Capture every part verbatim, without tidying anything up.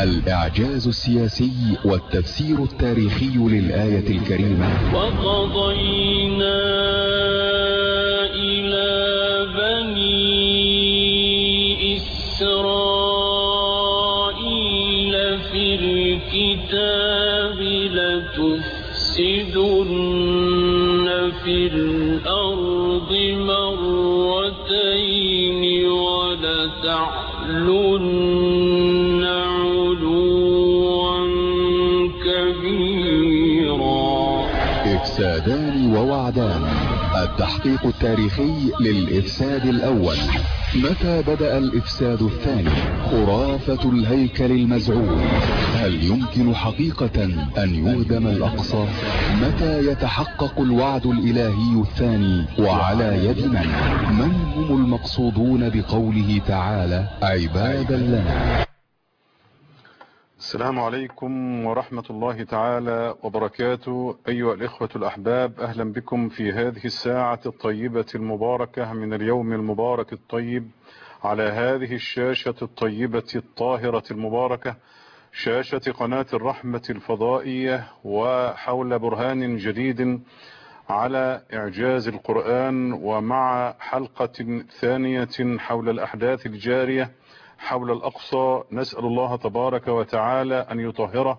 الإعجاز السياسي والتفسير التاريخي للآية الكريمة. وقضينا إلى بني إسرائيل في الكتاب لتفسدن في الأرض مرتين ولتعلن علوا كبيرا. إفسادان ووعدان، التحقيق التاريخي للإفساد الأول. متى بدأ الإفساد الثاني؟ خرافة الهيكل المزعوم، هل يمكن حقيقة أن يهدم الأقصى؟ متى يتحقق الوعد الإلهي الثاني وعلى يد من؟ من هم المقصودون بقوله تعالى عبادا لنا؟ السلام عليكم ورحمة الله تعالى وبركاته. أيها الإخوة الأحباب، أهلا بكم في هذه الساعة الطيبة المباركة من اليوم المبارك الطيب على هذه الشاشة الطيبة الطاهرة المباركة، شاشة قناة الرحمة الفضائية، وحول برهان جديد على إعجاز القرآن، ومع حلقة ثانية حول الأحداث الجارية حول الأقصى. نسأل الله تبارك وتعالى أن يطهره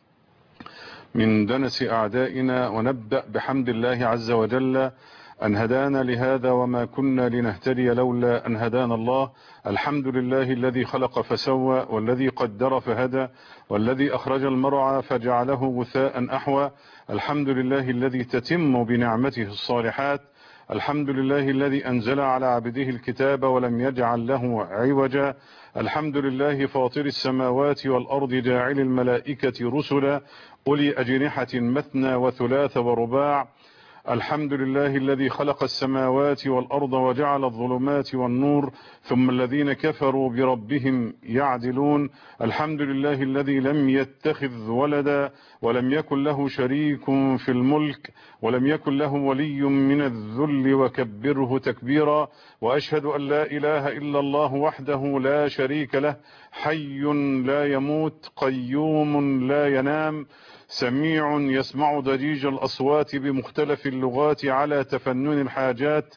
من دنس أعدائنا، ونبدأ بحمد الله عز وجل أن هدانا لهذا وما كنا لنهتدي لولا أن هدانا الله. الحمد لله الذي خلق فسوى، والذي قدر فهدى، والذي أخرج المرعى فجعله غثاء أحوى. الحمد لله الذي تتم بنعمته الصالحات. الحمد لله الذي أنزل على عبده الكتاب ولم يجعل له عوجا. الحمد لله فاطر السماوات والأرض، جاعل الملائكة رسلا أولي أجنحة مثنى وثلاث ورباع. الحمد لله الذي خلق السماوات والأرض وجعل الظلمات والنور، ثم الذين كفروا بربهم يعدلون. الحمد لله الذي لم يتخذ ولدا ولم يكن له شريك في الملك ولم يكن له ولي من الذل وكبره تكبيرا. وأشهد أن لا إله إلا الله وحده لا شريك له، حي لا يموت، قيوم لا ينام، سميع يسمع ضجيج الأصوات بمختلف اللغات على تفنن الحاجات،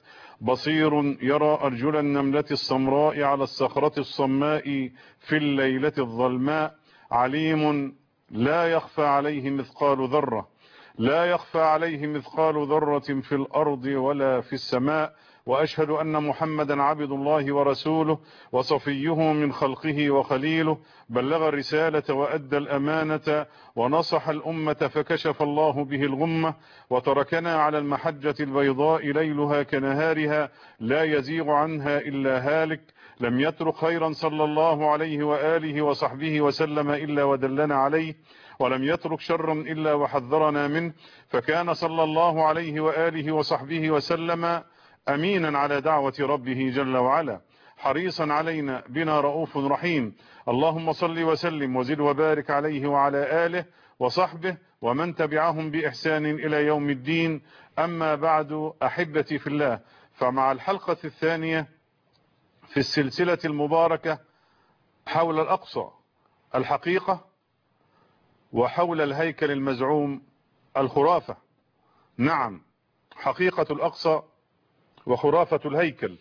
بصير يرى أرجل النملة السمراء على الصخرة الصماء في الليلة الظلماء، عليم لا يخفى عليه مثقال ذرة لا يخفى عليه مثقال ذرة في الأرض ولا في السماء. وأشهد أن محمدا عبد الله ورسوله وصفيه من خلقه وخليله، بلغ الرسالة وأدى الأمانة ونصح الأمة فكشف الله به الغمة، وتركنا على المحجة البيضاء ليلها كنهارها لا يزيغ عنها إلا هالك. لم يترك خيرا صلى الله عليه وآله وصحبه وسلم إلا ودلنا عليه، ولم يترك شرا إلا وحذرنا منه. فكان صلى الله عليه وآله وصحبه وسلم أمينا على دعوة ربه جل وعلا، حريصا علينا بنا رؤوف رحيم. اللهم صل وسلم وزد وبارك عليه وعلى آله وصحبه ومن تبعهم بإحسان إلى يوم الدين. أما بعد، أحبتي في الله، فمع الحلقة الثانية في السلسلة المباركة حول الأقصى، الحقيقة، وحول الهيكل المزعوم، الخرافة. نعم، حقيقة الأقصى وخرافة الهيكل،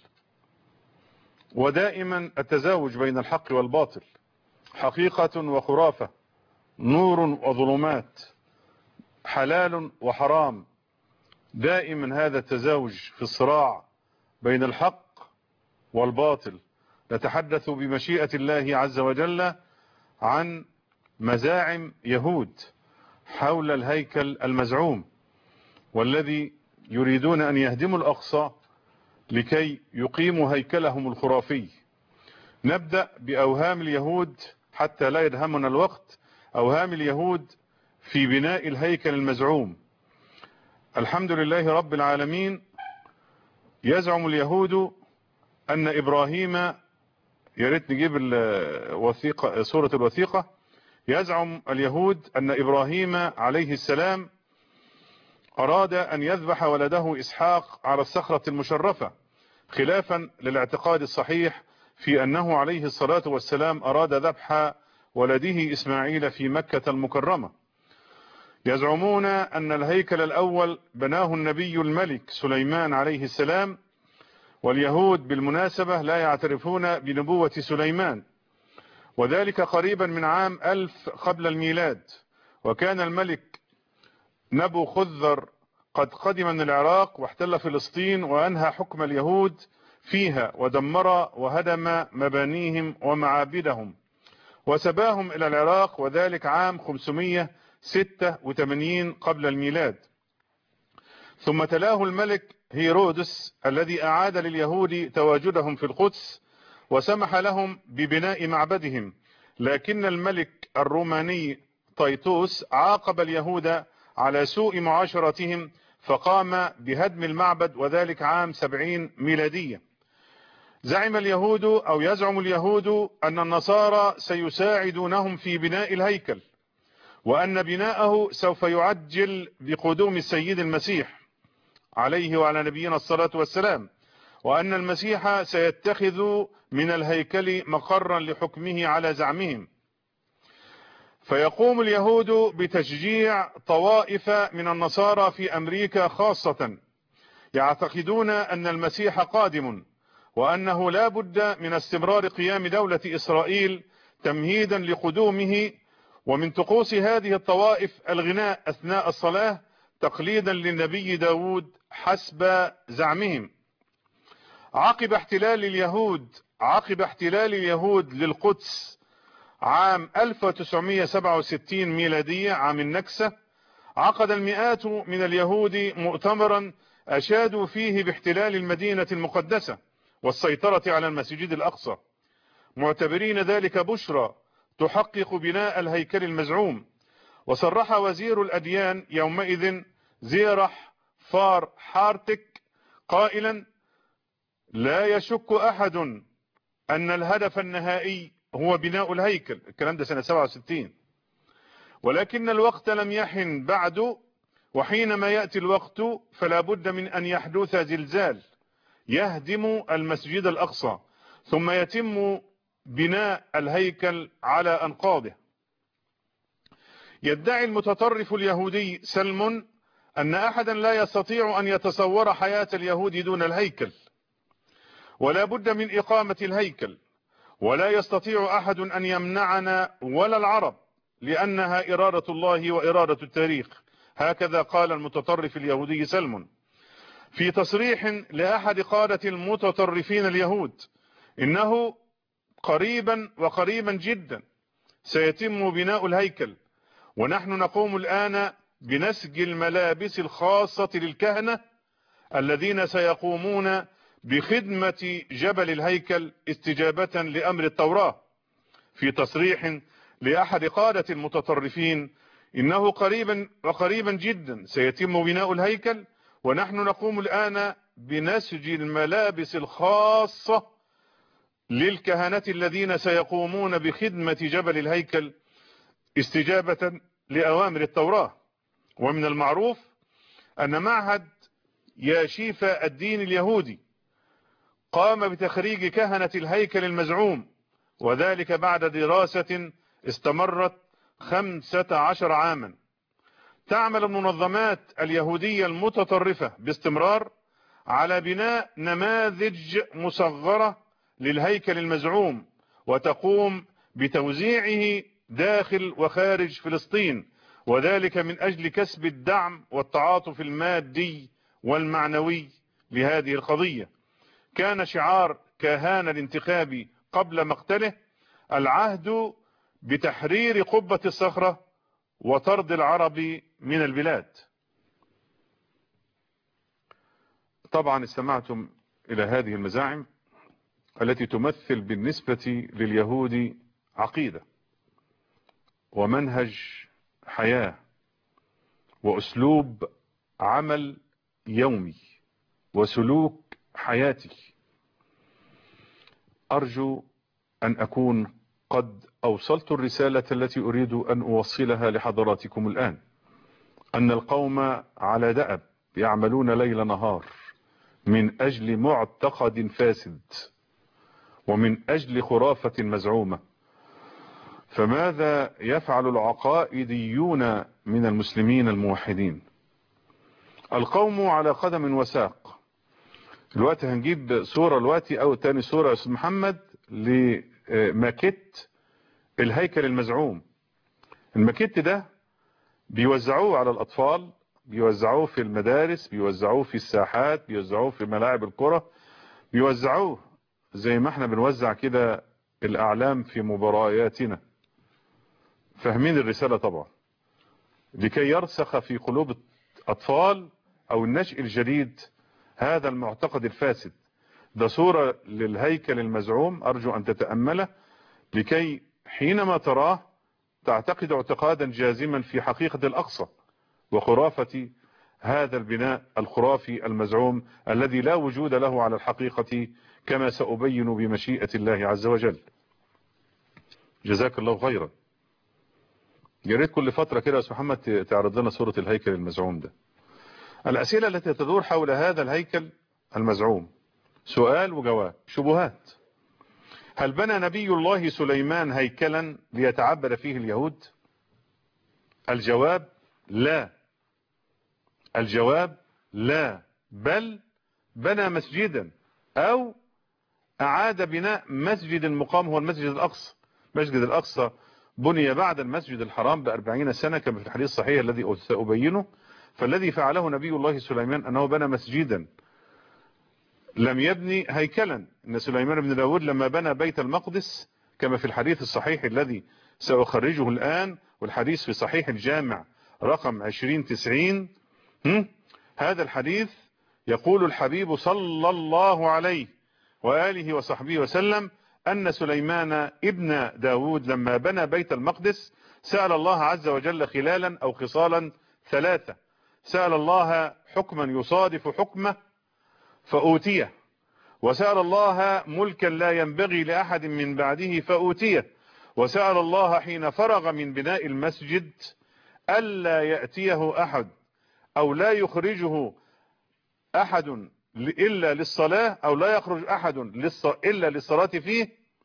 ودائما التزاوج بين الحق والباطل، حقيقة وخرافة، نور وظلمات، حلال وحرام. دائما هذا التزاوج في الصراع بين الحق والباطل. نتحدث بمشيئة الله عز وجل عن مزاعم يهود حول الهيكل المزعوم، والذي يريدون أن يهدموا الأقصى لكي يقيموا هيكلهم الخرافي. نبدأ بأوهام اليهود حتى لا يدهمنا الوقت. أوهام اليهود في بناء الهيكل المزعوم. الحمد لله رب العالمين. يزعم اليهود أن إبراهيم، يا ريت نجيب الوثيقة، سورة الوثيقة. يزعم اليهود أن إبراهيم عليه السلام أراد أن يذبح ولده إسحاق على الصخرة المشرفة، خلافا للاعتقاد الصحيح في أنه عليه الصلاة والسلام أراد ذبح ولده إسماعيل في مكة المكرمة. يزعمون أن الهيكل الأول بناه النبي الملك سليمان عليه السلام، واليهود بالمناسبة لا يعترفون بنبوة سليمان، وذلك قريبا من عام ألف قبل الميلاد. وكان الملك نبو خذر قد قدم من العراق واحتل فلسطين وأنهى حكم اليهود فيها، ودمر وهدم مبانيهم ومعابدهم وسباهم إلى العراق، وذلك عام خمسمائة وستة وثمانين قبل الميلاد. ثم تلاه الملك هيرودس الذي أعاد لليهود تواجدهم في القدس وسمح لهم ببناء معبدهم، لكن الملك الروماني تيتوس عاقب اليهود على سوء معاشرتهم فقام بهدم المعبد، وذلك عام سبعين ميلادية. زعم اليهود أو يزعم اليهود أن النصارى سيساعدونهم في بناء الهيكل، وأن بناءه سوف يعجل بقدوم السيد المسيح عليه وعلى نبينا الصلاة والسلام، وأن المسيح سيتخذ من الهيكل مقرا لحكمه على زعمهم. فيقوم اليهود بتشجيع طوائف من النصارى في أمريكا خاصة يعتقدون أن المسيح قادم، وأنه لا بد من استمرار قيام دولة إسرائيل تمهيدا لقدومه. ومن طقوس هذه الطوائف الغناء أثناء الصلاة تقليدا للنبي داود حسب زعمهم. عقب احتلال اليهود عقب احتلال اليهود للقدس عام ألف وتسعمائة وسبعة وستين ميلادية، عام النكسة، عقد المئات من اليهود مؤتمرا أشادوا فيه باحتلال المدينة المقدسة والسيطرة على المسجد الأقصى، معتبرين ذلك بشرى تحقق بناء الهيكل المزعوم. وصرح وزير الأديان يومئذ زيرح فار حارتك قائلا: لا يشك أحد أن الهدف النهائي هو بناء الهيكل. الكلام ده سنة سبعة وستين، ولكن الوقت لم يحن بعد، وحينما يأتي الوقت فلا بد من أن يحدث زلزال يهدم المسجد الأقصى، ثم يتم بناء الهيكل على أنقاضه. يدعي المتطرف اليهودي سلم أن أحدا لا يستطيع أن يتصور حياة اليهود دون الهيكل، ولا بد من إقامة الهيكل، ولا يستطيع أحد أن يمنعنا ولا العرب، لأنها إرادة الله وإرادة التاريخ. هكذا قال المتطرف اليهودي سلم في تصريح لأحد قادة المتطرفين اليهود: إنه قريبا وقريبا جدا سيتم بناء الهيكل، ونحن نقوم الآن بنسج الملابس الخاصة للكهنة الذين سيقومون بخدمة جبل الهيكل استجابة لأمر التوراة. في تصريح لأحد قادة المتطرفين: إنه قريبا وقريبا جدا سيتم بناء الهيكل، ونحن نقوم الآن بنسج الملابس الخاصة للكهنة الذين سيقومون بخدمة جبل الهيكل استجابة لأوامر التوراة. ومن المعروف أن معهد ياشيفا الدين اليهودي قام بتخريج كهنة الهيكل المزعوم، وذلك بعد دراسة استمرت خمسة عشر عاما. تعمل المنظمات اليهودية المتطرفة باستمرار على بناء نماذج مصغرة للهيكل المزعوم، وتقوم بتوزيعه داخل وخارج فلسطين، وذلك من أجل كسب الدعم والتعاطف المادي والمعنوي لهذه القضية. كان شعار كاهان الانتخابي قبل مقتله: العهد بتحرير قبة الصخرة وطرد العرب من البلاد. طبعا استمعتم إلى هذه المزاعم التي تمثل بالنسبة لليهود عقيدة ومنهج حياة وأسلوب عمل يومي وسلوك حياتي. أرجو أن أكون قد أوصلت الرسالة التي أريد أن أوصلها لحضراتكم الآن: أن القوم على دأب يعملون ليل نهار من أجل معتقد فاسد ومن أجل خرافة مزعومة، فماذا يفعل العقائديون من المسلمين الموحدين؟ القوم على قدم وساق. الوقت هنجيب صورة الوقت او تاني صورة يا استاذ محمد لماكيت الهيكل المزعوم. الماكيت ده بيوزعوه على الاطفال، بيوزعوه في المدارس، بيوزعوه في الساحات، بيوزعوه في ملاعب الكرة، بيوزعوه زي ما احنا بنوزع كده الاعلام في مبارياتنا. فاهمين الرسالة طبعا، لكي يرسخ في قلوب الاطفال او النشء الجديد هذا المعتقد الفاسد. ده صورة للهيكل المزعوم، ارجو ان تتأمله لكي حينما تراه تعتقد اعتقادا جازما في حقيقة الاقصى وخرافة هذا البناء الخرافي المزعوم الذي لا وجود له على الحقيقة، كما سأبين بمشيئة الله عز وجل. جزاك الله خيرا. يا ريت كل فترة كده يا أستاذ محمد تعرض لنا صورة الهيكل المزعوم ده. الأسئلة التي تدور حول هذا الهيكل المزعوم سؤال وجواب، شبهات. هل بنى نبي الله سليمان هيكلا ليتعبد فيه اليهود؟ الجواب لا. الجواب لا، بل بنى مسجدا او اعاد بناء مسجد مقام هو المسجد الاقصى. مسجد الاقصى بني بعد المسجد الحرام باربعين سنة كما في الحديث الصحيح الذي سأبينه. فالذي فعله نبي الله سليمان انه بنى مسجدا، لم يبني هيكلا. ان سليمان بن داود لما بنى بيت المقدس كما في الحديث الصحيح الذي سأخرجه الآن، والحديث في صحيح الجامع رقم عشرين تسعين، هذا الحديث يقول الحبيب صلى الله عليه وآله وصحبه وسلم أن سليمان ابن داود لما بنى بيت المقدس سأل الله عز وجل خلالا أو خصالا ثلاثة. سأل الله حكما يصادف حكمه فأوتيه، وسأل الله ملكا لا ينبغي لأحد من بعده فأوتيه، وسأل الله حين فرغ من بناء المسجد ألا يأتيه أحد أو لا يخرجه أحد إلا للصلاة، أو لا يخرج أحد إلا للصلاة فيه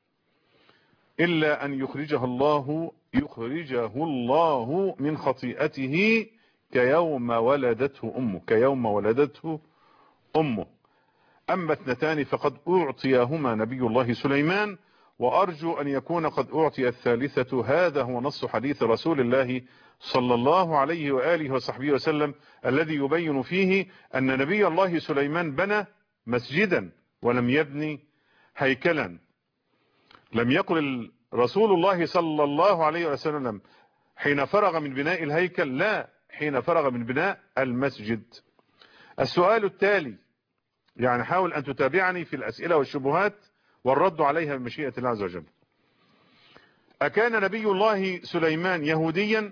إلا أن يخرجه الله يخرجه الله من خطيئته كيوم ولدته أمه كيوم ولدته أمه. أما اثنتان فقد أعطيهما نبي الله سليمان، وأرجو أن يكون قد أعطي الثالثة. هذا هو نص حديث رسول الله صلى الله عليه وآله وصحبه وسلم الذي يبين فيه أن نبي الله سليمان بنى مسجدا ولم يبني هيكلا. لم يقل رسول الله صلى الله عليه وسلم حين فرغ من بناء الهيكل، لا، حين فرغ من بناء المسجد. السؤال التالي، يعني حاول أن تتابعني في الأسئلة والشبهات والرد عليها بمشيئة الله عز وجل. أكان نبي الله سليمان يهوديا؟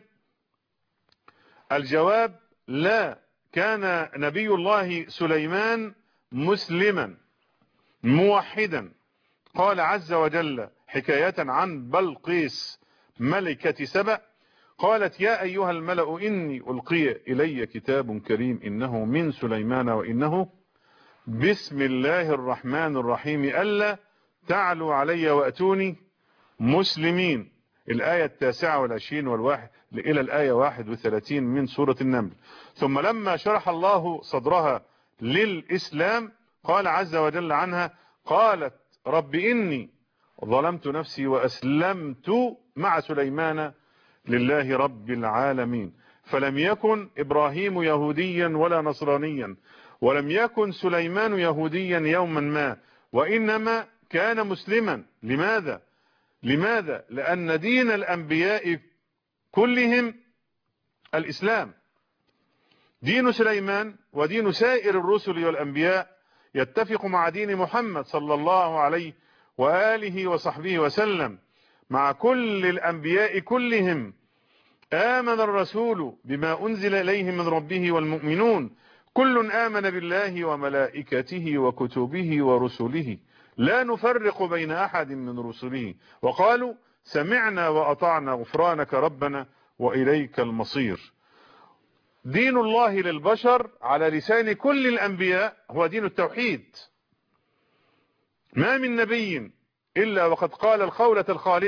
الجواب لا، كان نبي الله سليمان مسلما موحدا. قال عز وجل حكاية عن بلقيس ملكة سبأ، قالت يا أيها الملأ إني ألقي إلي كتاب كريم إنه من سليمان وإنه بسم الله الرحمن الرحيم ألا تعلوا علي وأتوني مسلمين. الآية التاسعة والعشرين والواحد إلى الآية واحد وثلاثين من سورة النمل. ثم لما شرح الله صدرها للإسلام قال عز وجل عنها قالت رب إني ظلمت نفسي وأسلمت مع سليمان لله رب العالمين. فلم يكن إبراهيم يهوديا ولا نصرانيا، ولم يكن سليمان يهوديا يوما ما، وإنما كان مسلما. لماذا؟ لماذا؟ لأن دين الأنبياء كلهم الإسلام. دين سليمان ودين سائر الرسل والأنبياء يتفق مع دين محمد صلى الله عليه وآله وصحبه وسلم. مع كل الأنبياء كلهم آمن الرسول بما أنزل إليه من ربه والمؤمنون كل آمن بالله وملائكته وكتبه ورسله لا نفرق بين أحد من رسله وقالوا سمعنا وأطعنا غفرانك ربنا وإليك المصير. دين الله للبشر على لسان كل الأنبياء هو دين التوحيد. ما من نبي إلا وقد قال القولة الخالدة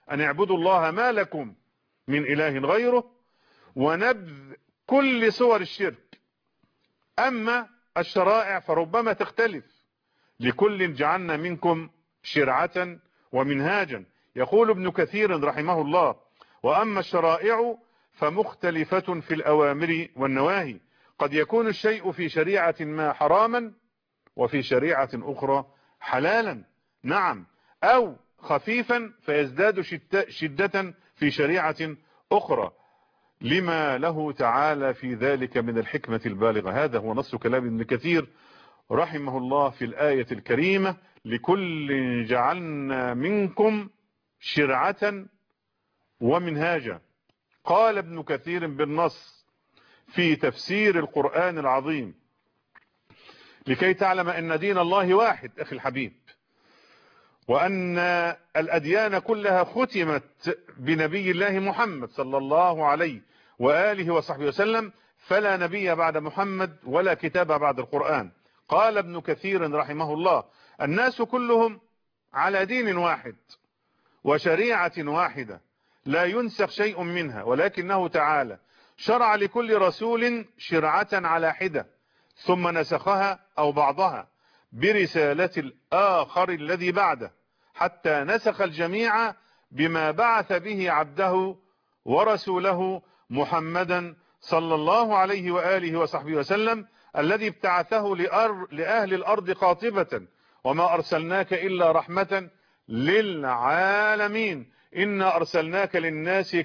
أن اعبدوا الله ما لكم من إله غيره، ونبذ كل صور الشرك. أما الشرائع فربما تختلف، لكل جعلنا منكم شرعة ومنهاجا. يقول ابن كثير رحمه الله: وأما الشرائع فمختلفة في الأوامر والنواهي، قد يكون الشيء في شريعة ما حراما وفي شريعة أخرى حلالا، نعم، أو خفيفا فيزداد شدة في شريعة أخرى، لما له تعالى في ذلك من الحكمة البالغة. هذا هو نص كلام ابن كثير رحمه الله في الآية الكريمة: لكل جعلنا منكم شرعة ومنهاجا. قال ابن كثير بالنص في تفسير القرآن العظيم: لكي تعلم أن دين الله واحد أخي الحبيب، وأن الأديان كلها ختمت بنبي الله محمد صلى الله عليه وآله وصحبه وسلم، فلا نبي بعد محمد ولا كتاب بعد القرآن. قال ابن كثير رحمه الله: الناس كلهم على دين واحد وشريعة واحدة لا ينسخ شيء منها، ولكنه تعالى شرع لكل رسول شرعة على حدة ثم نسخها أو بعضها برسالة الآخر الذي بعده، حتى نسخ الجميع بما بعث به عبده ورسوله محمدا صلى الله عليه وآله وصحبه وسلم، الذي ابتعثه لأهل الأرض قاطبة: وما أرسلناك إلا رحمة للعالمين، إنا أرسلناك للناس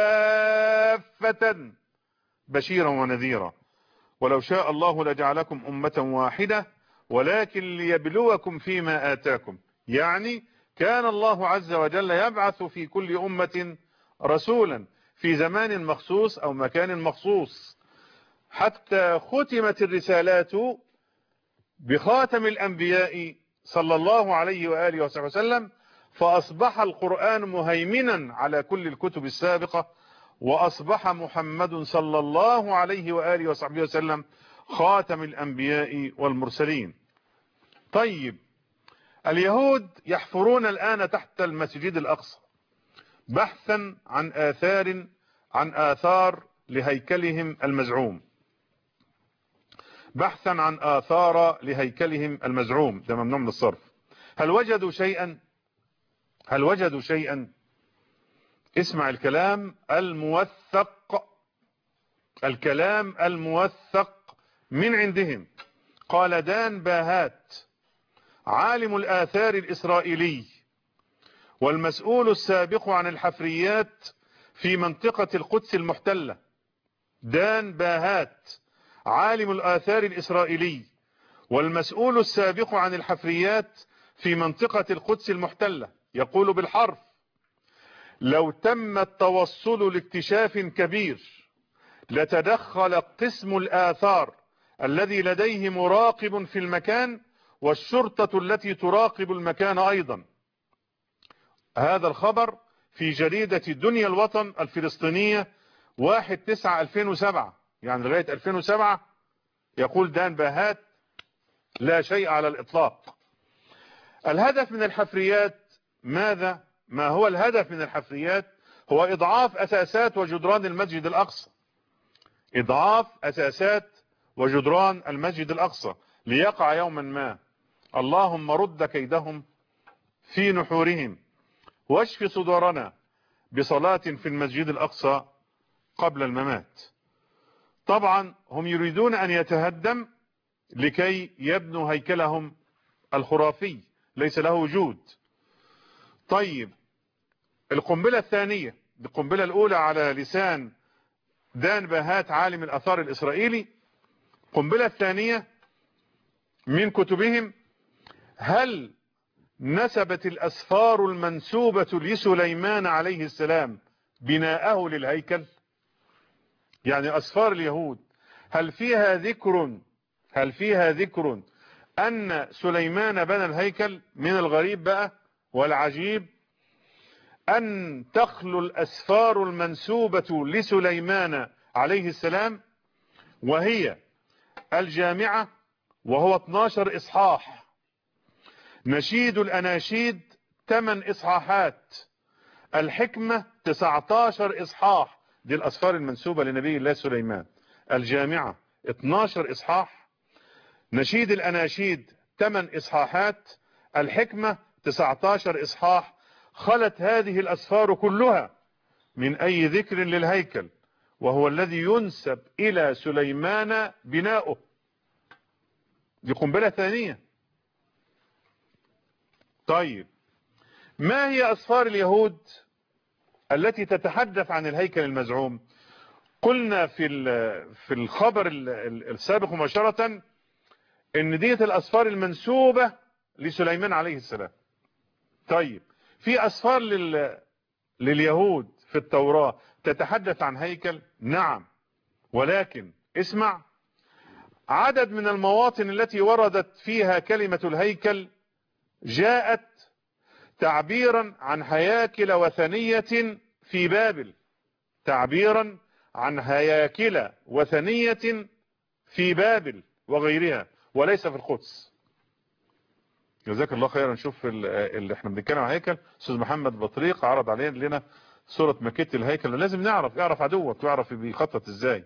كافة بشيرا ونذيرا، ولو شاء الله لجعلكم أمة واحدة ولكن ليبلوكم فيما آتاكم. يعني كان الله عز وجل يبعث في كل أمة رسولا في زمان مخصوص أو مكان مخصوص، حتى ختمت الرسالات بخاتم الأنبياء صلى الله عليه وآله وصحبه وسلم، فأصبح القرآن مهيمنا على كل الكتب السابقة، وأصبح محمد صلى الله عليه وآله وصحبه وسلم خاتم الأنبياء والمرسلين. طيب، اليهود يحفرون الآن تحت المسجد الأقصى بحثا عن آثار عن آثار لهيكلهم المزعوم بحثا عن آثار لهيكلهم المزعوم ده ممنوع من الصرف. هل وجدوا شيئا هل وجدوا شيئا اسمع الكلام الموثق الكلام الموثق من عندهم. قال دان باهات عالم الآثار الإسرائيلي والمسؤول السابق عن الحفريات في منطقة القدس المحتلة، دان باهات عالم الآثار الإسرائيلي والمسؤول السابق عن الحفريات في منطقة القدس المحتلة، يقول بالحرف: لو تم التوصل لاكتشاف كبير لتدخل قسم الآثار الذي لديه مراقب في المكان والشرطة التي تراقب المكان أيضا. هذا الخبر في جريدة دنيا الوطن الفلسطينية واحد تسعة ألفين وسبعة، يعني لغاية ألفين وسبعة. يقول دان باهات: لا شيء على الإطلاق. الهدف من الحفريات ماذا؟ ما هو الهدف من الحفريات؟ هو إضعاف أساسات وجدران المسجد الأقصى إضعاف أساسات وجدران المسجد الأقصى ليقع يوما ما. اللهم رد كيدهم في نحورهم واشف صدورنا بصلاة في المسجد الأقصى قبل الممات. طبعا هم يريدون أن يتهدم لكي يبنوا هيكلهم الخرافي ليس له وجود. طيب، القنبلة الثانية، القنبلة الأولى على لسان دان باهات عالم الآثار الإسرائيلي. القنبلة الثانية من كتبهم: هل نسبت الأسفار المنسوبة لسليمان عليه السلام بناءه للهيكل؟ يعني أسفار اليهود هل فيها ذكر هل فيها ذكر أن سليمان بنى الهيكل؟ من الغريب بقى والعجيب أن تخلو الأسفار المنسوبة لسليمان عليه السلام، وهي الجامعة وهو اثناشر إصحاح، نشيد الأناشيد ثمان إصحاحات، الحكمة تسعتاشر إصحاح، دي الأسفار المنسوبة لنبي الله سليمان. الجامعة اتناشر إصحاح. نشيد الأناشيد ثمانية إصحاحات. الحكمة تسعتاشر إصحاح. خلت هذه الأسفار كلها من أي ذكر للهيكل، وهو الذي ينسب إلى سليمان بناؤه. دي قنبلة ثانية. طيب، ما هي أسفار اليهود التي تتحدث عن الهيكل المزعوم؟ قلنا في في الخبر السابق مباشرة ان ديت الأسفار المنسوبة لسليمان عليه السلام. طيب، في أسفار لل لليهود في التوراة تتحدث عن هيكل؟ نعم، ولكن اسمع، عدد من المواطن التي وردت فيها كلمة الهيكل جاءت تعبيرا عن هياكل وثنية في بابل، تعبيرا عن هياكل وثنية في بابل وغيرها، وليس في القدس. جزاك الله خيرا. نشوف اللي احنا بنتكلم عن هيكل، استاذ محمد بطريق عرض علينا لنا صورة ماكيت الهيكل. لازم نعرف يعرف عدوك ويعرف بيخطط ازاي.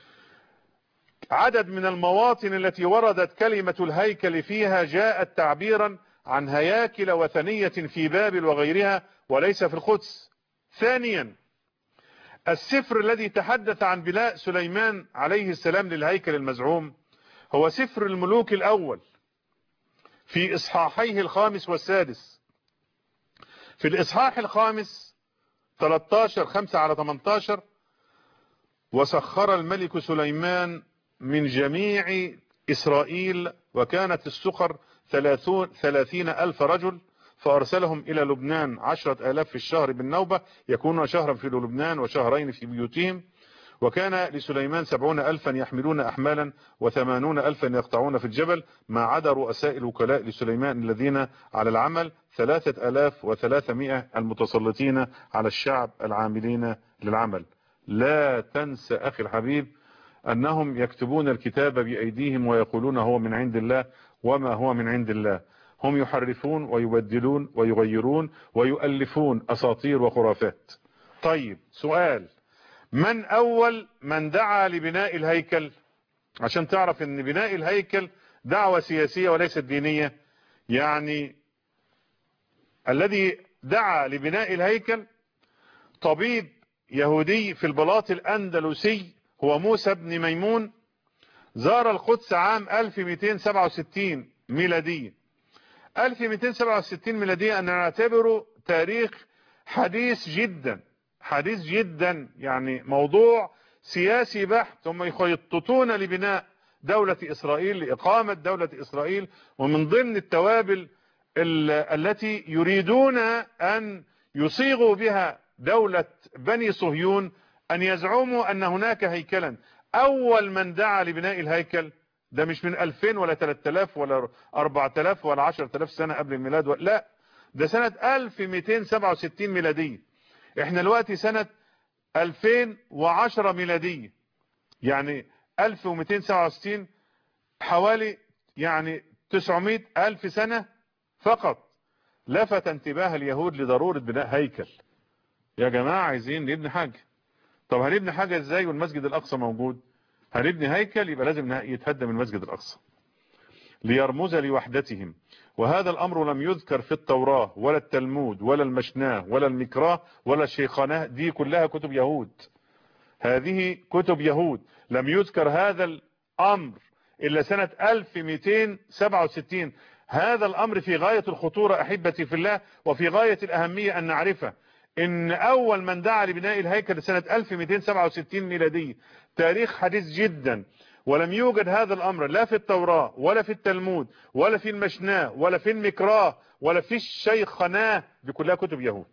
عدد من المواطن التي وردت كلمة الهيكل فيها جاءت تعبيرا عن هياكل وثنية في بابل وغيرها، وليس في القدس. ثانيا، السفر الذي تحدث عن بناء سليمان عليه السلام للهيكل المزعوم هو سفر الملوك الأول في إصحاحيه الخامس والسادس. في الإصحاح الخامس ثلاثة عشر خمسة على ثمانية عشر: وسخر الملك سليمان من جميع إسرائيل، وكانت السخر ثلاثين ألف رجل، فأرسلهم إلى لبنان عشرة آلاف في الشهر بالنوبة، يكونون شهرا في لبنان وشهرين في بيوتهم. وكان لسليمان سبعون ألفا يحملون أحمالا، وثمانون ألفا يقطعون في الجبل، ما عدا رؤساء الوكلاء لسليمان الذين على العمل ثلاثة آلاف وثلاثمائة المتسلطين على الشعب العاملين للعمل. لا تنسى أخي الحبيب أنهم يكتبون الكتاب بأيديهم ويقولون هو من عند الله وما هو من عند الله. هم يحرفون ويبدلون ويغيرون ويؤلفون أساطير وخرافات. طيب، سؤال: من أول من دعا لبناء الهيكل؟ عشان تعرف ان بناء الهيكل دعوة سياسية وليست دينية. يعني الذي دعا لبناء الهيكل طبيب يهودي في البلاط الأندلسي هو موسى بن ميمون، زار القدس عام ألف ومئتين وسبعة وستين ميلادية. ألف ومئتين وسبعة وستين ميلادية أن نعتبره تاريخ حديث جدا، حديث جدا، يعني موضوع سياسي بحت. هم يخططون لبناء دولة إسرائيل، لإقامة دولة إسرائيل، ومن ضمن التوابل التي يريدون أن يصيغوا بها دولة بني صهيون أن يزعموا أن هناك هيكلا. أول من دعا لبناء الهيكل ده مش من ألفين ولا ثلاثة آلاف ولا أربعة آلاف ولا عشرة آلاف سنة قبل الميلاد، لا، ده سنة ألف ومئتين وسبعة وستين ميلادية. احنا دلوقتي سنة ألفين وعشرة ميلادية، يعني ألف ومئتين وسبعة وستين حوالي يعني تسعمائة ألف سنة فقط. لفت انتباه اليهود لضرورة بناء هيكل. يا جماعة عايزين نبني حاجة. طب هنبني حاجة ازاي والمسجد الأقصى موجود؟ هنبني هيكل يبقى لازم يتهدم المسجد الأقصى ليرمز لوحدتهم. وهذا الأمر لم يذكر في التوراة ولا التلمود ولا المشناه ولا المكراه ولا الشيخاناه، دي كلها كتب يهود. هذه كتب يهود. لم يذكر هذا الأمر إلا سنة ألف ومئتين وسبعة وستين. هذا الأمر في غاية الخطورة أحبتي في الله، وفي غاية الأهمية أن نعرفه. إن أول من دعا لبناء الهيكل سنة ألف ومئتين وسبعة وستين ميلادية، تاريخ حديث جدا، ولم يوجد هذا الأمر لا في التوراة ولا في التلمود ولا في المشناه ولا في المكراه ولا في الشيخناه، دي كلها كتب يهود.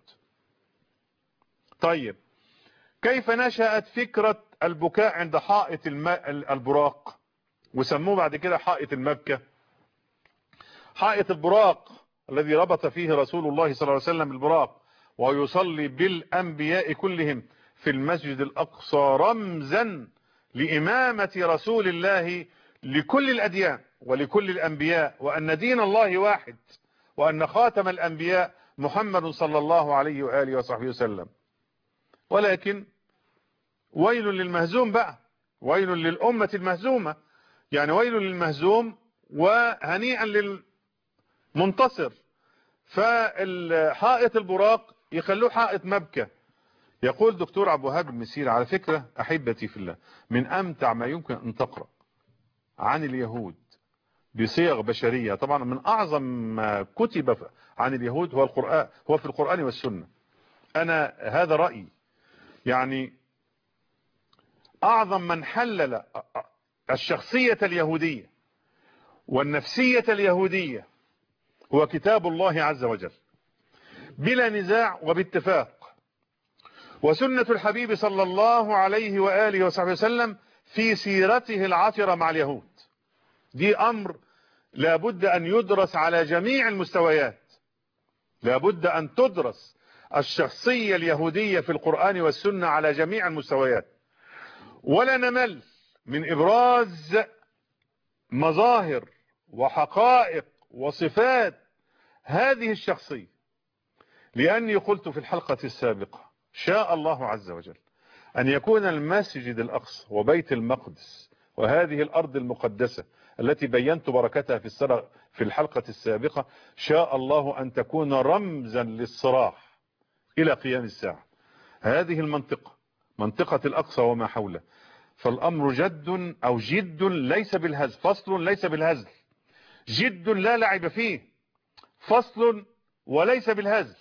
طيب، كيف نشأت فكرة البكاء عند حائط البراق، وسموه بعد كده حائط المبكى؟ حائط البراق الذي ربط فيه رسول الله صلى الله عليه وسلم البراق ويصلي بالأنبياء كلهم في المسجد الأقصى، رمزا لإمامة رسول الله لكل الأديان ولكل الأنبياء، وأن دين الله واحد، وأن خاتم الأنبياء محمد صلى الله عليه وآله وصحبه وسلم. ولكن ويل للمهزوم بقى، ويل للأمة المهزومة، يعني ويل للمهزوم وهنيئا للمنتصر. فالحائط البراق يخلوه حائط مبكى. يقول دكتور عبد الوهاب المسيري: على فكرة أحبتي في الله، من أمتع ما يمكن أن تقرأ عن اليهود بصيغ بشرية، طبعا من أعظم ما كتب عن اليهود هو القرآن، هو في القرآن والسنة. أنا هذا رأيي، يعني أعظم من حلل الشخصية اليهودية والنفسية اليهودية هو كتاب الله عز وجل بلا نزاع وباتفاق، وسنة الحبيب صلى الله عليه وآله وصحبه وسلم في سيرته العطرة مع اليهود. دي أمر لابد أن يدرس على جميع المستويات، لابد أن تدرس الشخصية اليهودية في القرآن والسنة على جميع المستويات، ولا نمل من إبراز مظاهر وحقائق وصفات هذه الشخصية، لأني قلت في الحلقة السابقة: شاء الله عز وجل أن يكون المسجد الأقصى وبيت المقدس وهذه الأرض المقدسة التي بينت بركتها في السنة في الحلقة السابقة، شاء الله أن تكون رمزا للصراح إلى قيام الساعة. هذه المنطقة، منطقة الأقصى وما حوله، فالأمر جد أو جد ليس بالهزل، فصل ليس بالهزل، جد لا لعب فيه، فصل وليس بالهزل.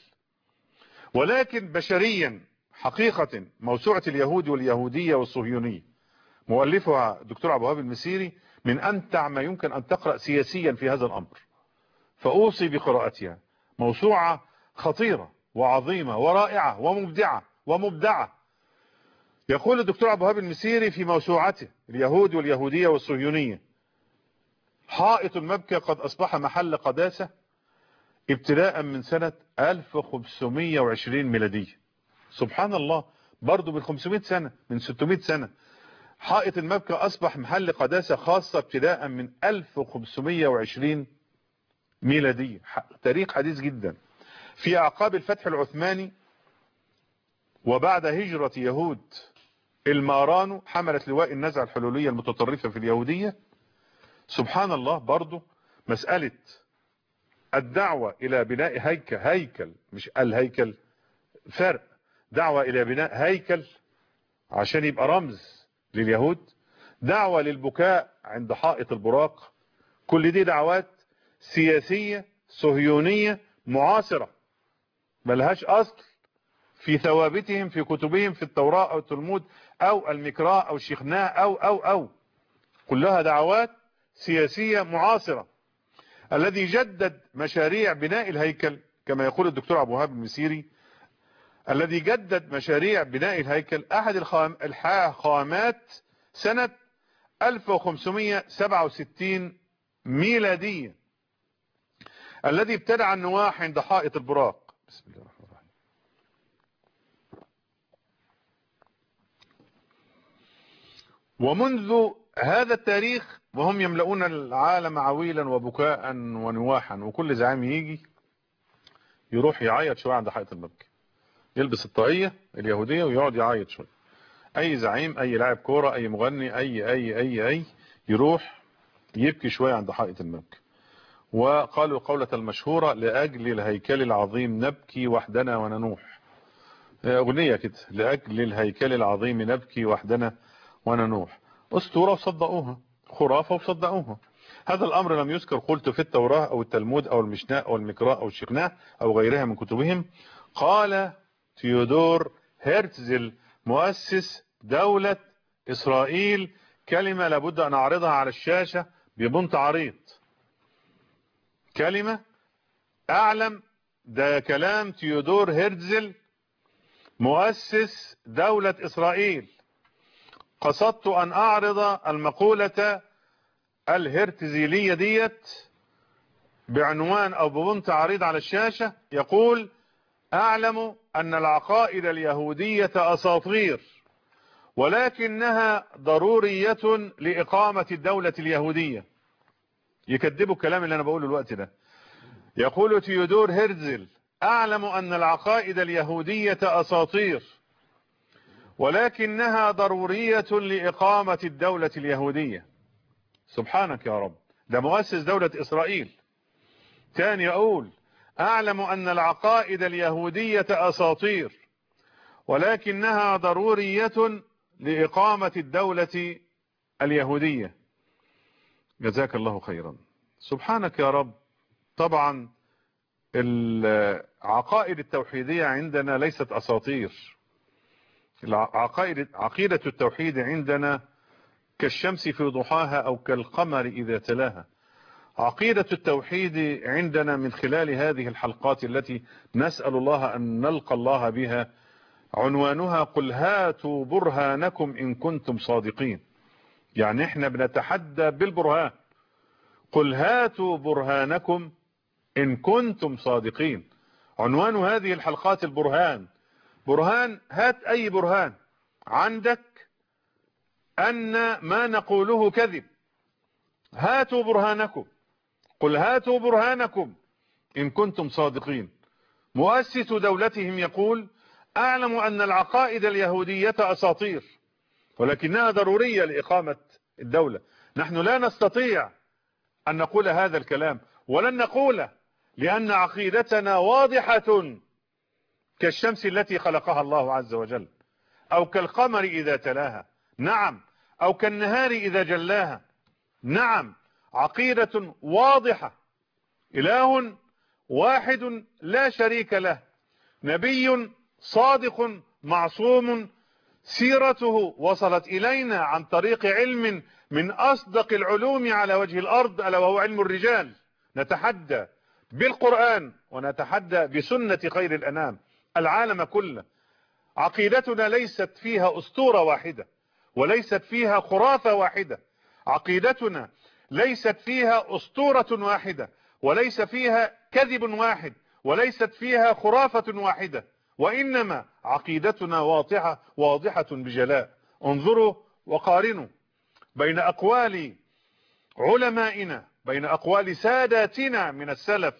ولكن بشريا حقيقة موسوعة اليهود واليهودية والصهيونية مؤلفها الدكتور عبد الوهاب المسيري من أمتع ما يمكن أن تقرأ سياسيا في هذا الأمر، فأوصي بقراءتها. موسوعة خطيرة وعظيمة ورائعة ومبدعة ومبدعة. يقول الدكتور عبد الوهاب المسيري في موسوعته اليهود واليهودية والصهيونية: حائط المبكى قد أصبح محل قداسة ابتداء من سنة ألف وخمسمائة وعشرين ميلادية. سبحان الله، برضو من خمسمائة سنة، من ستمائة سنة. حائط المبكى أصبح محل قداسة خاصة ابتداء من ألف وخمسمائة وعشرين ميلادية، تاريخ حديث جدا. في أعقاب الفتح العثماني وبعد هجرة يهود المارانو حملت لواء النزعة الحلولية المتطرفة في اليهودية. سبحان الله، برضو مسألة الدعوة إلى بناء هيكل، هيكل مش الهيكل، فرق، دعوة إلى بناء هيكل عشان يبقى رمز لليهود، دعوة للبكاء عند حائط البراق، كل دي دعوات سياسية صهيونية معاصرة ملهاش أصل في ثوابتهم في كتبهم في التوراة أو التلمود أو المكراء أو شيخناء أو أو أو كلها دعوات سياسية معاصرة. الذي جدد مشاريع بناء الهيكل كما يقول الدكتور عبد الوهاب المسيري، الذي جدد مشاريع بناء الهيكل أحد الخامات سنة ألف وخمسمائة وسبعة وستين ميلادية، الذي ابتدع النواح عند حائط البراق. بسم الله الرحمن الرحيم. ومنذ هذا التاريخ وهم يملؤون العالم عويلا وبكاء ونواحا، وكل زعيم يجي يروح يعيط شوية عند حائط المبكى، يلبس الطاقية اليهودية ويقعد يعيط شوية. اي زعيم، اي لاعب كورة، اي مغني، اي اي اي اي يروح يبكي شوية عند حائط المبكى. وقالوا قولة المشهورة: لأجل الهيكل العظيم نبكي وحدنا وننوح. اغنية كده: لأجل الهيكل العظيم نبكي وحدنا وننوح. اسطورة وصدقوها، خرافة وصدقوها. هذا الامر لم يذكر قلت في التوراة او التلمود او المشناء او المكراء او الشيخناء او غيرها من كتبهم. قال تيودور هيرتزل مؤسس دولة اسرائيل كلمة لابد ان اعرضها على الشاشة ببنت عريض، كلمة اعلم، ده كلام تيودور هيرتزل مؤسس دولة اسرائيل. قصدت ان اعرض المقولة الهرتزيلية ديت بعنوان او ببنت عريض على الشاشة. يقول: اعلم ان العقائد اليهودية اساطير ولكنها ضرورية لاقامة الدولة اليهودية. يكذبوا الكلام اللي انا بقوله الوقت ده. يقول تيودور هيرتزل أعلم أن العقائد اليهودية أساطير ولكنها ضرورية لإقامة الدولة اليهودية. سبحانك يا رب، ده مؤسس دولة إسرائيل. تاني أقول أعلم أن العقائد اليهودية أساطير ولكنها ضرورية لإقامة الدولة اليهودية. جزاك الله خيرا. سبحانك يا رب. طبعا العقائد التوحيدية عندنا ليست أساطير. العقائد عقيدة التوحيد عندنا كالشمس في ضحاها أو كالقمر إذا تلاها. عقيدة التوحيد عندنا من خلال هذه الحلقات التي نسأل الله أن نلقى الله بها عنوانها قل هاتوا برهانكم إن كنتم صادقين. يعني احنا بنتحدى بالبرهان. قل هاتوا برهانكم إن كنتم صادقين. عنوان هذه الحلقات البرهان. برهان، هات أي برهان عندك أن ما نقوله كذب. هاتوا برهانكم. قل هاتوا برهانكم إن كنتم صادقين. مؤسس دولتهم يقول أعلم أن العقائد اليهودية أساطير ولكنها ضرورية لإقامة الدولة. نحن لا نستطيع أن نقول هذا الكلام ولن نقوله لأن عقيدتنا واضحة كالشمس التي خلقها الله عز وجل أو كالقمر إذا تلاها. نعم. أو كالنهار إذا جلاها. نعم. عقيدة واضحة. إله واحد لا شريك له. نبي صادق معصوم سيرته وصلت إلينا عن طريق علم من أصدق العلوم على وجه الأرض ألا وهو علم الرجال. نتحدى بالقرآن ونتحدى بسنة خير الأنام العالم كله. عقيدتنا ليست فيها أسطورة واحدة وليست فيها خرافة واحدة. عقيدتنا ليست فيها أسطورة واحدة وليس فيها كذب واحد وليست فيها خرافة واحدة وإنما عقيدتنا واضحة واضحة بجلاء. انظروا وقارنوا بين أقوال علمائنا بين أقوال ساداتنا من السلف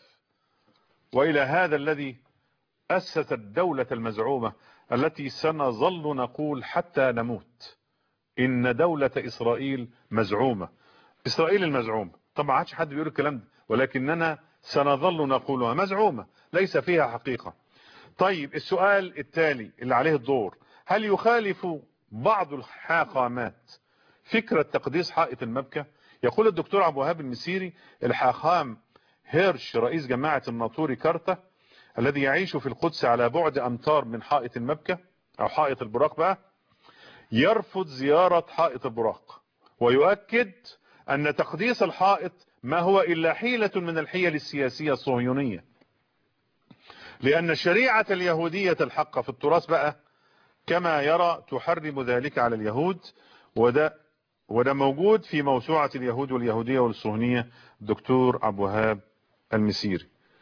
وإلى هذا الذي أسس الدولة المزعومة التي سنظل نقول حتى نموت إن دولة إسرائيل مزعومة. إسرائيل المزعومة. طبعا عادش حد بيقول الكلام ده ولكننا سنظل نقولها مزعومة ليس فيها حقيقة. طيب السؤال التالي اللي عليه الدور، هل يخالف بعض الحاخامات فكرة تقديس حائط المبكى؟ يقول الدكتور عبد الوهاب المسيري الحاخام هيرش رئيس جماعة الناطوري كارتا الذي يعيش في القدس على بعد أمتار من حائط المبكى أو حائط البراق بقى يرفض زيارة حائط البراق ويؤكد أن تقديس الحائط ما هو إلا حيلة من الحيل السياسية الصهيونية لأن الشريعة اليهودية الحقة في التراث بقى كما يرى تحرم ذلك على اليهود وده وده موجود في موسوعة اليهود واليهودية والصهيونية دكتور عبد الوهاب المسيري.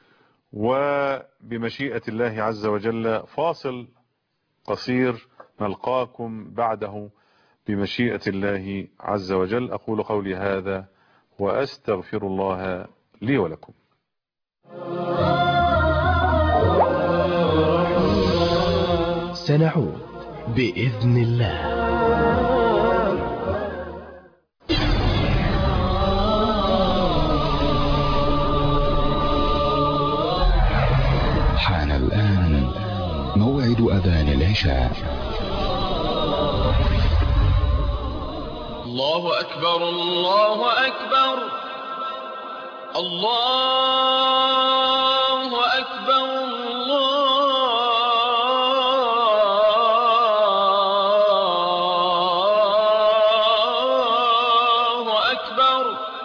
وبمشيئة الله عز وجل فاصل قصير نلقاكم بعده بمشيئة الله عز وجل. أقول قولي هذا وأستغفر الله لي ولكم. سنعود بإذن الله. حان الآن موعد أذان العشاء. الله أكبر الله أكبر الله أكبر الله أكبر.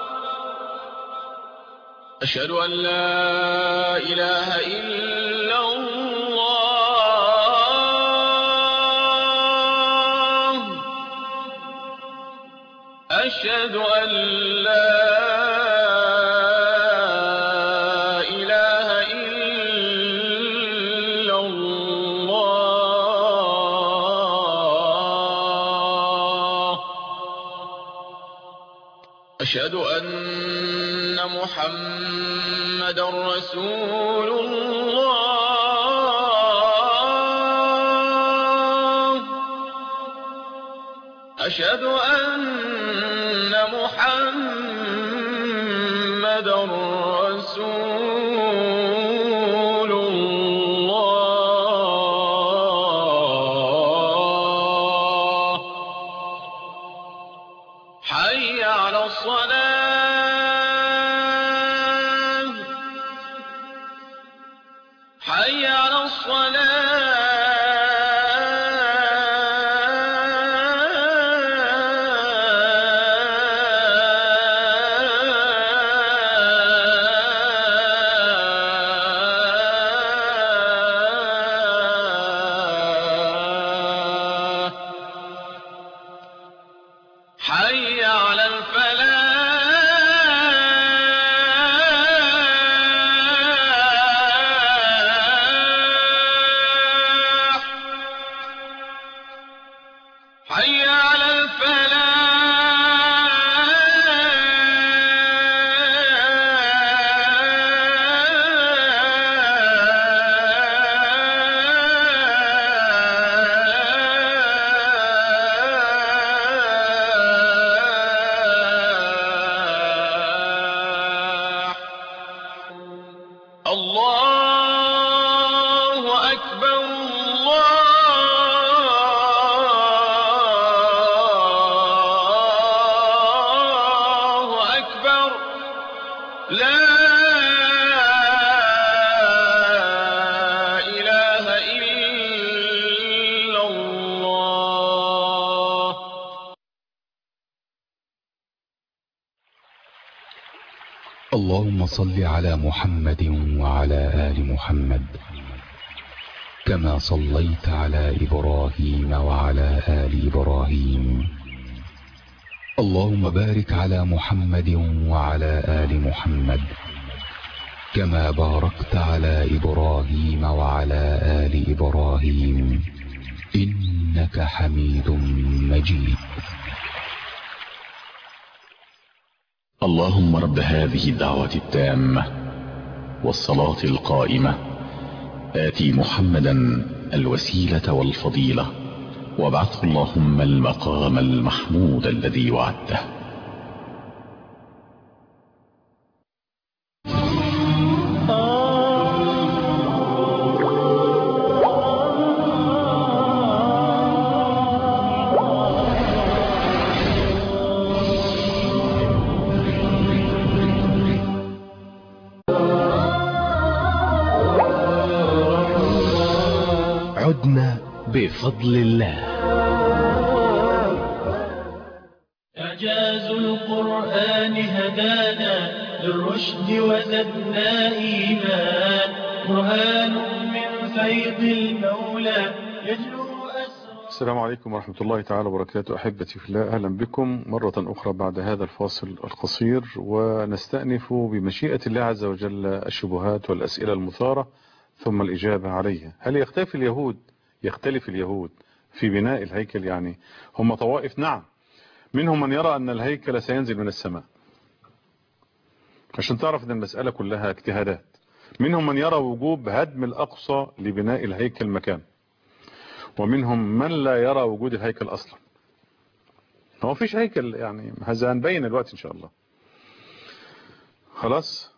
أشهد أن لا إله إلا الله. أشهد أن لا إله إلا الله. أشهد أن محمدا رسول الله أشهد أن محمدا رسول الله حي على الصلاة حي على الصلاة حي على الفلاح حي على الفلاح الله أكبر الله أكبر لا إله إلا الله اللهم صل على محمد وعلى آل محمد كما صليت على إبراهيم وعلى آل إبراهيم اللهم بارك على محمد وعلى آل محمد كما باركت على إبراهيم وعلى آل إبراهيم إنك حميد مجيد. اللهم رب هذه الدعوة التامة والصلاة القائمة آتي محمدا الوسيلة والفضيلة وابعثه اللهم المقام المحمود الذي وعدته. عدنا بفضل الله. إعجاز القرآن هدانا للرشد وزدنا إيمان برهان من فيض المولى يجلو أسرى. السلام عليكم ورحمة الله تعالى وبركاته. أحبتي في الله، أهلا بكم مرة أخرى بعد هذا الفاصل القصير، ونستأنف بمشيئة الله عز وجل الشبهات والأسئلة المثارة ثم الإجابة عليها. هل يختلف اليهود يختلف اليهود في بناء الهيكل؟ يعني هم طوائف، نعم، منهم من يرى أن الهيكل سينزل من السماء، عشان تعرف أن المسألة كلها اجتهادات. منهم من يرى وجوب هدم الأقصى لبناء الهيكل مكان، ومنهم من لا يرى وجود الهيكل أصلا. هو مفيش هيكل، يعني هذا هنبين الوقت إن شاء الله. خلاص.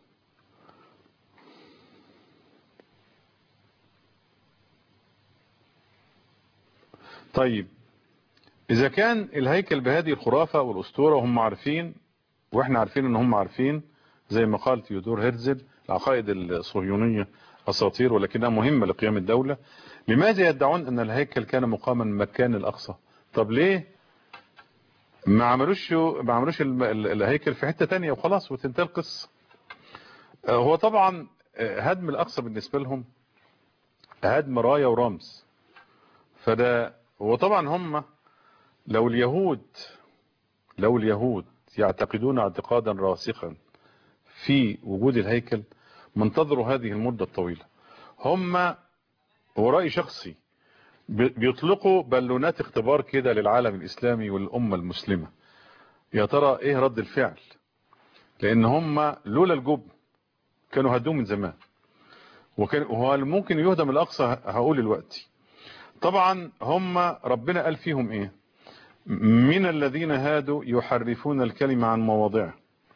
طيب، إذا كان الهيكل بهذه الخرافة والأسطورة وهم عارفين، وإحنا عارفين إن هم عارفين، زي ما قال تيودور هيرزل، العقائد الصهيونية أساطير ولكنها مهمة لقيام الدولة، لماذا يدعون أن الهيكل كان مقاما مكان الأقصى؟ طب ليه ما عملوش ما عملوش الهيكل في حتة تانية وخلاص وتنتهي القصة؟ هو طبعا هدم الأقصى بالنسبة لهم هدم راية ورمز. فده وطبعا هم لو اليهود لو اليهود يعتقدون اعتقادا راسخا في وجود الهيكل ما انتظروا هذه المدة الطويلة. هم ورأي شخصي بيطلقوا بالونات اختبار كده للعالم الإسلامي والأمة المسلمة، يا ترى ايه رد الفعل؟ لان هم لولا الجبن كانوا هدوه من زمان، وكان هو ممكن يهدم الاقصى. هقول دلوقتي طبعا هم ربنا قال فيهم ايه؟ من الذين هادوا يحرفون الكلمة عن مواضعه،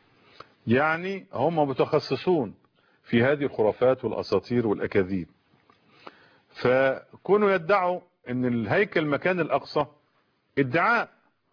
يعني هم متخصصون في هذه الخرافات والاساطير والاكاذيب. فكونوا يدعوا ان الهيكل مكان الاقصى ادعاء.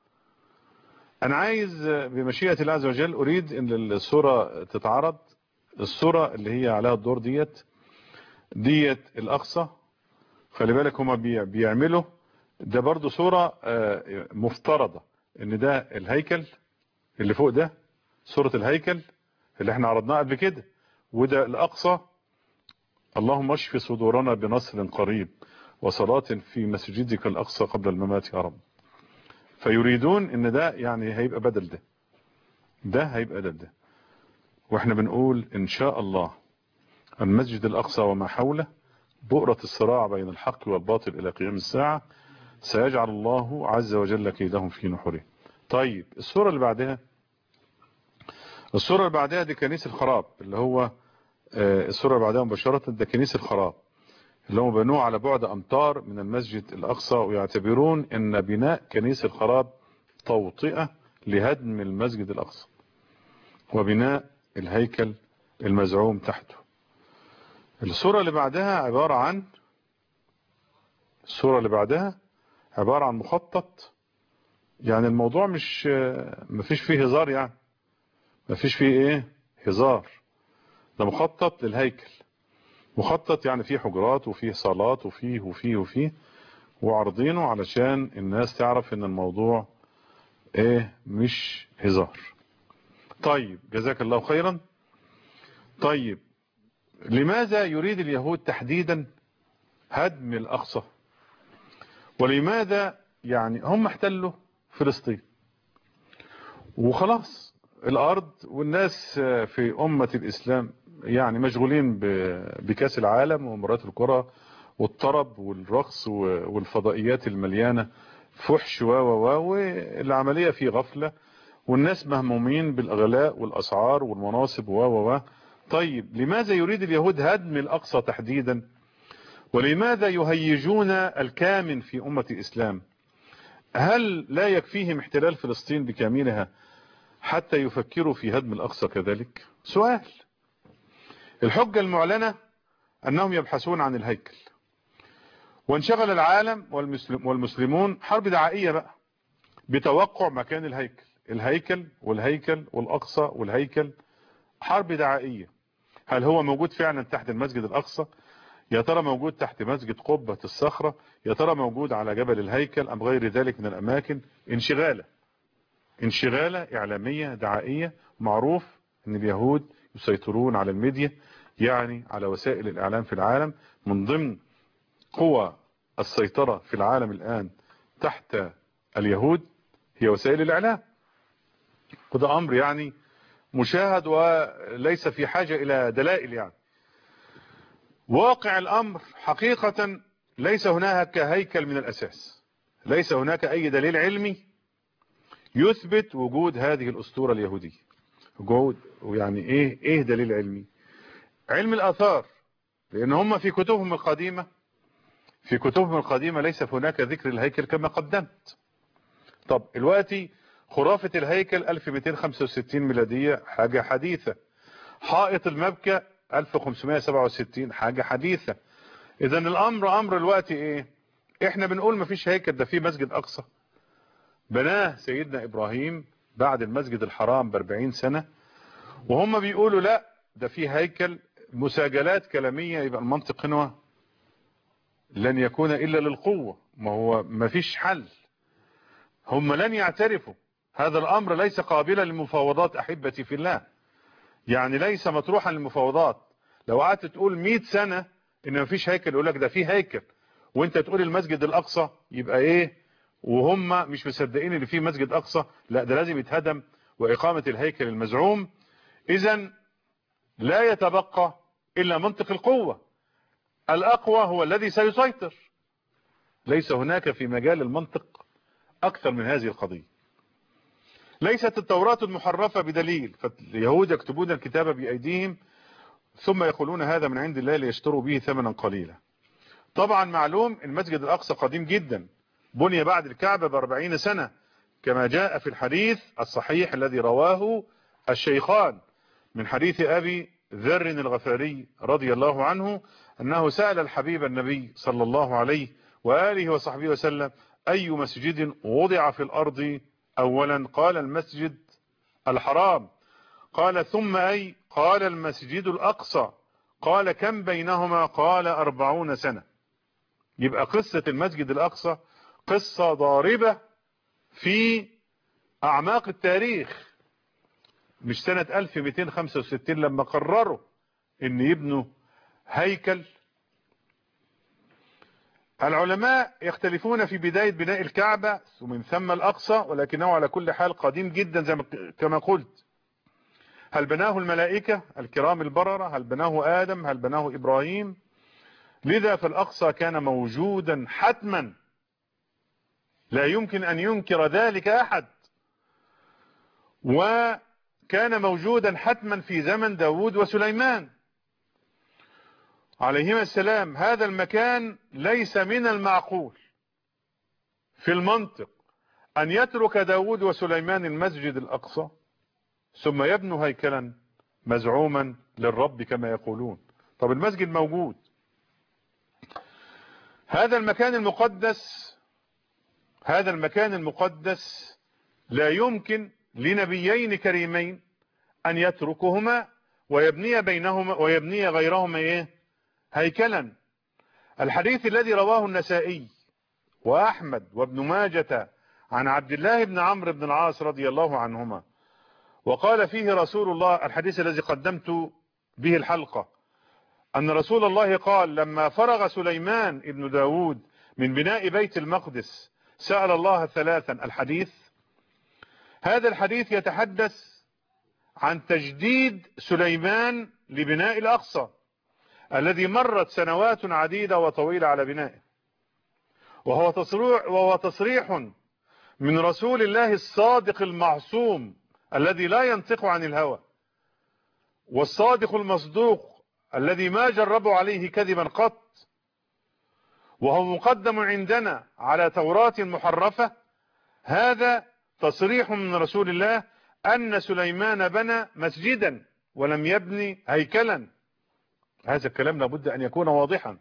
انا عايز بمشيئة الله عز وجل اريد ان الصورة تتعرض، الصورة اللي هي عليها الدور ديت ديت الاقصى. خلي بالك هما بيعملوا ده برضو صورة مفترضة ان ده الهيكل اللي فوق، ده صورة الهيكل اللي احنا عرضناه قبل كده، وده الاقصى. اللهم اشف صدورنا بنصر قريب وصلاة في مسجدك الاقصى قبل الممات يا رب. فيريدون ان ده يعني هيبقى بدل ده، ده هيبقى بدل ده. واحنا بنقول ان شاء الله المسجد الاقصى وما حوله بؤرة الصراع بين الحق والباطل الى قيام الساعة، سيجعل الله عز وجل كيدهم في نحره. طيب الصورة اللي بعدها، الصورة اللي بعدها دي كنيسة الخراب، اللي هو الصورة اللي بعدها مباشرة ده كنيسة الخراب اللي هم بنوه على بعد امتار من المسجد الاقصى، ويعتبرون ان بناء كنيسة الخراب توطئة لهدم المسجد الاقصى وبناء الهيكل المزعوم تحته. الصورة اللي بعدها عبارة عن الصورة اللي بعدها عبارة عن مخطط. يعني الموضوع مش مفيش فيه هزار، يعني مفيش فيه ايه هزار، ده مخطط للهيكل. مخطط يعني فيه حجرات وفيه صالات وفيه وفيه وفيه وعرضينه علشان الناس تعرف ان الموضوع ايه مش هزار. طيب جزاك الله خيرا. طيب لماذا يريد اليهود تحديدا هدم الاقصى؟ ولماذا يعني هم احتلوا فلسطين وخلاص الارض، والناس في امة الاسلام يعني مشغولين بكاس العالم ومباريات الكرة والطرب والرقص والفضائيات المليانة فحش و و والعملية في غفلة، والناس مهمومين بالاغلاء والاسعار والمناصب و و طيب لماذا يريد اليهود هدم الاقصى تحديدا؟ ولماذا يهيجون الكامن في امة الاسلام؟ هل لا يكفيهم احتلال فلسطين بكاملها حتى يفكروا في هدم الاقصى كذلك؟ سؤال. الحجة المعلنة انهم يبحثون عن الهيكل، وانشغل العالم والمسلم والمسلمون حرب دعائية بقى بتوقع مكان الهيكل، الهيكل والهيكل والاقصى والهيكل، حرب دعائية. هل هو موجود فعلا تحت المسجد الاقصى؟ يا ترى موجود تحت مسجد قبة الصخرة؟ يا ترى موجود على جبل الهيكل ام غير ذلك من الاماكن؟ انشغالة انشغالة اعلامية دعائية. معروف ان اليهود يسيطرون على الميديا، يعني على وسائل الاعلام في العالم. من ضمن قوى السيطرة في العالم الان تحت اليهود هي وسائل الاعلام، وده امر يعني مشاهد وليس في حاجة الى دلائل. يعني واقع الامر حقيقة ليس هناك هيكل من الاساس، ليس هناك اي دليل علمي يثبت وجود هذه الاسطورة اليهودية. وجود يعني ايه ايه دليل علمي؟ علم الاثار، لان هم في كتبهم القديمة في كتبهم القديمة ليس هناك ذكر الهيكل كما قدمت. طب دلوقتي خرافة الهيكل ألف ومئتين وخمسة وستين ميلادية حاجة حديثة، حائط المبكى ألف وخمسمائة وسبعة وستين حاجة حديثة. اذا الامر امر الوقت ايه؟ احنا بنقول مفيش هيكل، ده في مسجد اقصى بناه سيدنا ابراهيم بعد المسجد الحرام باربعين سنة، وهم بيقولوا لا ده في هيكل. مساجلات كلامية. يبقى المنطق هنا لن يكون الا للقوة، ما هو مفيش حل، هم لن يعترفوا. هذا الامر ليس قابلا للمفاوضات احبتي في الله، يعني ليس مطروحا للمفاوضات. لو قعدت تقول مئة سنة ان مفيش هيكل يقول لك ده في هيكل، وانت تقول المسجد الاقصى، يبقى ايه؟ وهم مش مصدقين ان في مسجد اقصى، لا ده لازم يتهدم واقامة الهيكل المزعوم. اذا لا يتبقى الا منطق القوة، الاقوى هو الذي سيسيطر. ليس هناك في مجال المنطق اكثر من هذه القضية. ليست التوراة المحرفة بدليل، فاليهود يكتبون الكتاب بأيديهم ثم يقولون هذا من عند الله ليشتروا به ثمنا قليلا. طبعا معلوم المسجد الأقصى قديم جدا، بني بعد الكعبة بأربعين سنة كما جاء في الحديث الصحيح الذي رواه الشيخان من حديث أبي ذر الغفاري رضي الله عنه أنه سأل الحبيب النبي صلى الله عليه وآله وصحبه وسلم أي مسجد وضع في الأرض أولا؟ قال المسجد الحرام. قال ثم أي؟ قال المسجد الأقصى. قال كم بينهما؟ قال أربعون سنة. يبقى قصة المسجد الأقصى قصة ضاربة في أعماق التاريخ، مش سنة ألف ومئتين وخمسة وستين لما قرروا ان يبنوا هيكل. العلماء يختلفون في بداية بناء الكعبة ومن ثم الأقصى، ولكنه على كل حال قديم جدا زي كما قلت. هل بناه الملائكة الكرام البررة؟ هل بناه آدم؟ هل بناه إبراهيم؟ لذا فالأقصى كان موجودا حتما، لا يمكن أن ينكر ذلك أحد، وكان موجودا حتما في زمن داود وسليمان عليهما السلام. هذا المكان ليس من المعقول في المنطق أن يترك داود وسليمان المسجد الأقصى ثم يبنوا هيكلا مزعوما للرب كما يقولون. طب المسجد موجود، هذا المكان المقدس، هذا المكان المقدس لا يمكن لنبيين كريمين أن يتركهما ويبني بينهما ويبني غيرهما إيه؟ هيكلا. الحديث الذي رواه النسائي وأحمد وابن ماجة عن عبد الله بن عمرو بن العاص رضي الله عنهما، وقال فيه رسول الله، الحديث الذي قدمت به الحلقة، أن رسول الله قال لما فرغ سليمان ابن داود من بناء بيت المقدس سأل الله ثلاثا. الحديث هذا الحديث يتحدث عن تجديد سليمان لبناء الأقصى الذي مرت سنوات عديدة وطويلة على بنائه، وهو تصريح, وهو تصريح من رسول الله الصادق المعصوم الذي لا ينطق عن الهوى، والصادق المصدوق الذي ما جربوا عليه كذبا قط، وهو مقدم عندنا على توراة محرفة. هذا تصريح من رسول الله أن سليمان بنى مسجدا ولم يبني هيكلا. هذا الكلام لابد أن يكون واضحا.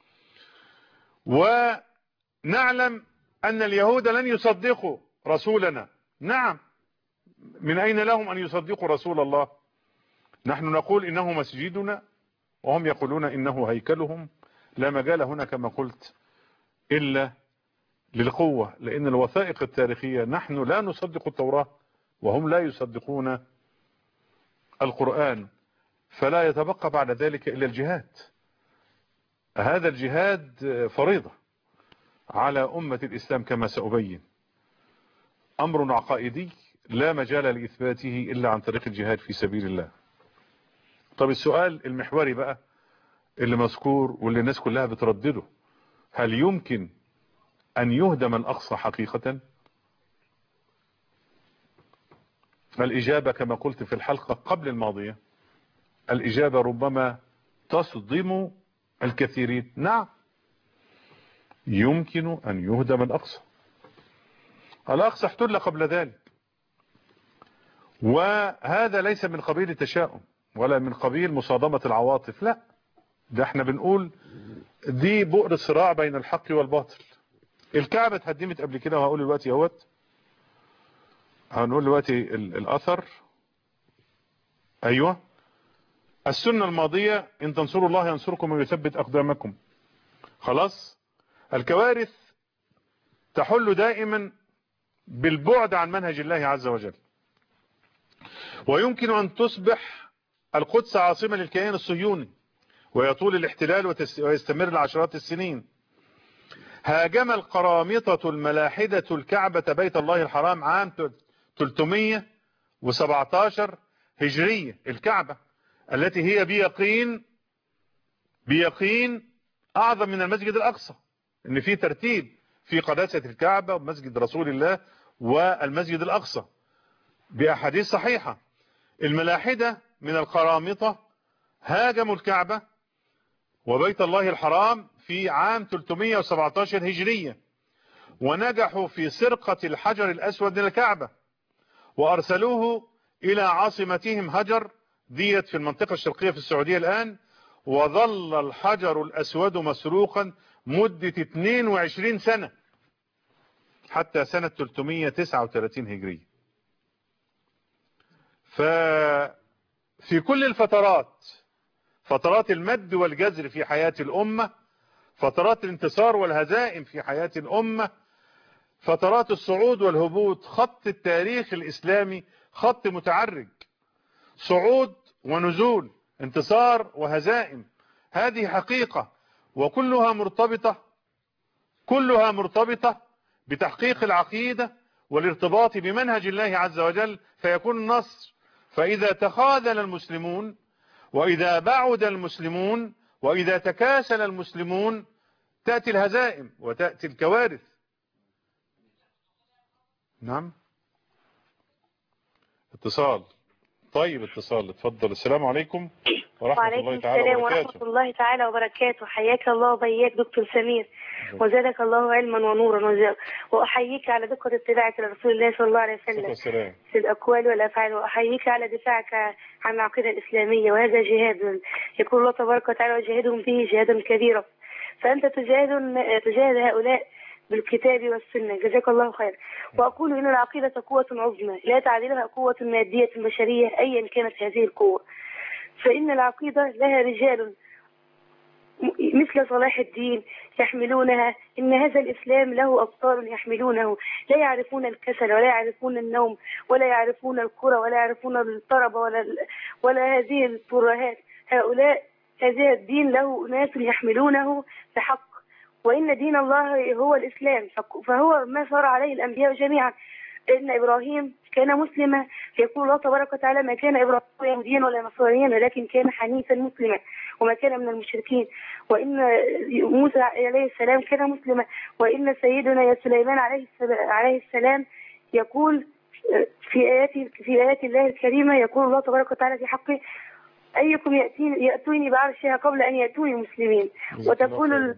ونعلم أن اليهود لن يصدقوا رسولنا. نعم، من أين لهم أن يصدقوا رسول الله؟ نحن نقول إنه مسجدنا وهم يقولون إنه هيكلهم. لا مجال هنا كما قلت إلا للقوة، لأن الوثائق التاريخية نحن لا نصدق التوراة وهم لا يصدقون القرآن، فلا يتبقى بعد ذلك إلا الجهاد. هذا الجهاد فريضة على أمة الإسلام كما سأبين، أمر عقائدي لا مجال لإثباته إلا عن طريق الجهاد في سبيل الله. طب السؤال المحوري بقى اللي مذكور واللي الناس كلها بتردده، هل يمكن أن يهدم الأقصى حقيقة؟ الإجابة كما قلت في الحلقة قبل الماضية، الإجابة ربما تصدم الكثيرين. نعم، يمكن أن يهدم الأقصى. الأقصى احتل قبل ذلك، وهذا ليس من قبيل التشاؤم ولا من قبيل مصادمة العواطف، لا، ده احنا بنقول دي بؤر صراع بين الحق والباطل. الكعبة اتهدمت قبل كده، وهقول دلوقتي اهوت، هنقول دلوقتي الأثر. أيوة، السنة الماضية إن تنصروا الله ينصركم ويثبت أقدامكم. خلاص، الكوارث تحل دائما بالبعد عن منهج الله عز وجل، ويمكن أن تصبح القدس عاصمة للكيان الصهيوني ويطول الاحتلال ويستمر لعشرات السنين. هاجم القرامطة الملاحدة الكعبة بيت الله الحرام عام ثلاثمئة وسبعة عشر هجرية، الكعبة التي هي بيقين بيقين أعظم من المسجد الأقصى، إن في ترتيب في قداسة الكعبة ومسجد رسول الله والمسجد الأقصى. بأحاديث صحيحة. الملاحدة من القرامطة هاجموا الكعبة وبيت الله الحرام في عام ثلاثمائة وسبعة عشر هجرية، ونجحوا في سرقة الحجر الأسود من الكعبة وأرسلوه إلى عاصمتهم هجر ديت في المنطقة الشرقية في السعودية الآن، وظل الحجر الأسود مسروقا مدة اثنين وعشرين سنة حتى سنة ثلاثمائة وتسعة وثلاثين هجرية. ففي كل الفترات، فترات المد والجزر في حياة الأمة، فترات الانتصار والهزائم في حياة الأمة، فترات الصعود والهبوط، خط التاريخ الإسلامي خط متعرج، صعود ونزول، انتصار وهزائم، هذه حقيقة، وكلها مرتبطة كلها مرتبطة بتحقيق العقيدة والارتباط بمنهج الله عز وجل فيكون النصر. فإذا تخاذل المسلمون، وإذا بعد المسلمون، وإذا تكاسل المسلمون، تأتي الهزائم وتأتي الكوارث. نعم، اتصال. طيب اتصال، اتفضل. السلام عليكم ورحمة الله تعالى وبركاته. وعليكم السلام ورحمة الله تعالى وبركاته. حياك الله وبياك دكتور سمير، وزادك الله علما ونورا، وأحييك على دقة اتباعك لرسول الله صلى الله عليه وسلم في الأقوال والأفعال، وأحييك على دفاعك عن العقيدة الإسلامية، وهذا جهاد يقول الله تبارك وتعالى وجاهدهم به جهادا كبيرا، فأنت تجاهد تجاهد هؤلاء بالكتاب والسنة، جزاك الله خير. وأقول إن العقيدة قوة عظمى لا تعدلها قوة مادية بشرية أيا كانت هذه القوة، فإن العقيدة لها رجال مثل صلاح الدين يحملونها. إن هذا الإسلام له أبطال يحملونه، لا يعرفون الكسل ولا يعرفون النوم ولا يعرفون الكرة ولا يعرفون الطرب ولا ولا هذه الترهات. هؤلاء هذا الدين له ناس يحملونه بحق، وإن دين الله هو الإسلام، فهو ما صار عليه الأنبياء جميعا. إن إبراهيم كان مسلما، يقول الله تبارك وتعالى ما كان إبراهيم يهوديا ولا نصرانيا ولكن كان حنيفا مسلما وما كان من المشركين. وإن موسى عليه السلام كان مسلما، وإن سيدنا سليمان عليه السلام يقول في آيات في آيات الله الكريمة، يقول الله تبارك وتعالى في حقه أيكم يأتوني بعرشها قبل أن يأتوني مسلمين. وتقول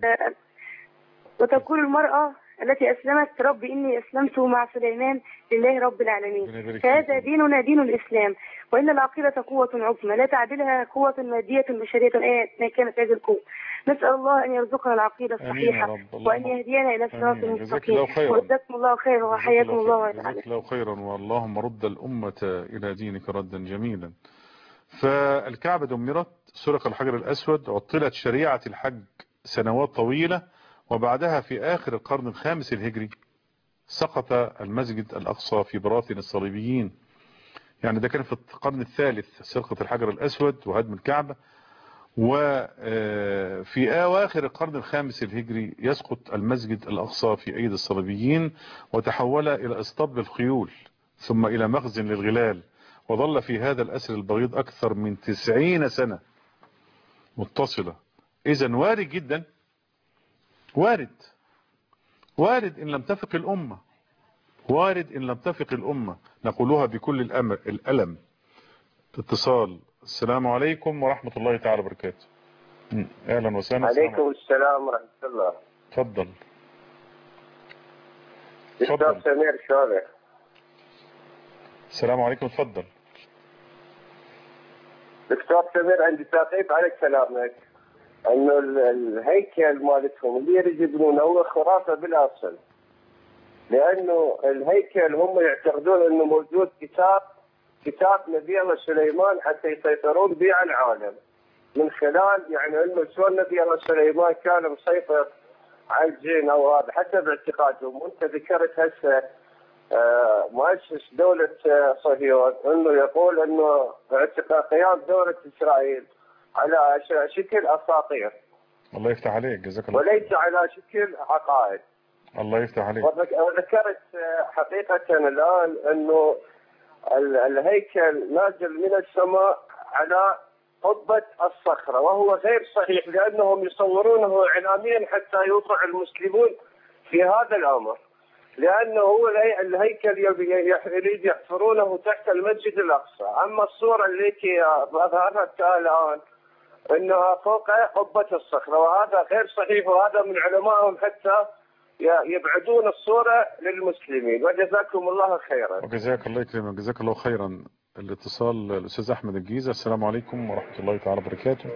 وتقول المرأة التي أسلمت رب إني أسلمت مع سليمان لله رب العالمين. فهذا ديننا دين الإسلام، وإن العقيدة قوة عظمى لا تعدلها قوة مادية بشرية ما كانت هذه القوة. نسأل الله أن يرزقنا العقيدة الصحيحة وأن يهدينا إلى صراط المستقيم. وجزاكم الله خيرا وحياكم الله وتعالى. جزاك الله خيرا، واللهم رد الأمة إلى دينك ردا جميلا. فالكعبة دمرت، سرق الحجر الأسود، عطلت شريعة الحج سنوات طويلة، وبعدها في آخر القرن الخامس الهجري سقط المسجد الأقصى في براثن الصليبيين. يعني ده كان في القرن الثالث سرقة الحجر الأسود وهدم الكعبة، وفي أواخر القرن الخامس الهجري يسقط المسجد الأقصى في أيدي الصليبيين، وتحول إلى اسطبل الخيول ثم إلى مخزن للغلال، وظل في هذا الأسر البغيض أكثر من تسعين سنة متصلة. إذن وارد جدا، وارد وارد إن لم تفق الأمة، وارد إن لم تفق الأمة، نقولها بكل الأمر الألم. اتصال. السلام عليكم ورحمة الله تعالى وبركاته. أهلا وسهلا. عليكم السلام ورحمة الله. تفضل. دكتور سمير شلونك؟ السلام عليكم، تفضل. دكتور سمير عندي تعقيب على كلامك، انه الهيكل مالتهم اللي يريد يبنونه هو خرافه بالاصل، لانه الهيكل هم يعتقدون انه موجود كتاب كتاب نبي الله سليمان حتى يسيطرون به على العالم، من خلال يعني انه شلون نبي الله سليمان كان مسيطر على الجن او هذا حسب اعتقادهم. وانت ذكرت هسه آه مؤسس دوله آه صهيون انه يقول انه اعتقاد قيام دوله اسرائيل على شكل اساطير. الله يفتح عليك، جزاك الله. وليس على شكل عقائد. الله يفتح عليك. وذكرت حقيقه الان انه الهيكل نازل من السماء على قبه الصخره، وهو غير صحيح لانهم يصورونه اعلاميا حتى يوقع المسلمون في هذا الامر. لأنه هو الهيكل يريد يحفرونه تحت المسجد الأقصى. أما الصورة التي أظهرتها الآن أنها فوق قبة الصخرة، وهذا غير صحيح، وهذا من علمائهم حتى يبعدون الصورة للمسلمين. وجزاكم الله خيرا. وجزاك الله يكرمك، جزاك الله خيرا. الاتصال الأستاذ أحمد الجيزة. السلام عليكم ورحمة الله تعالى وبركاته.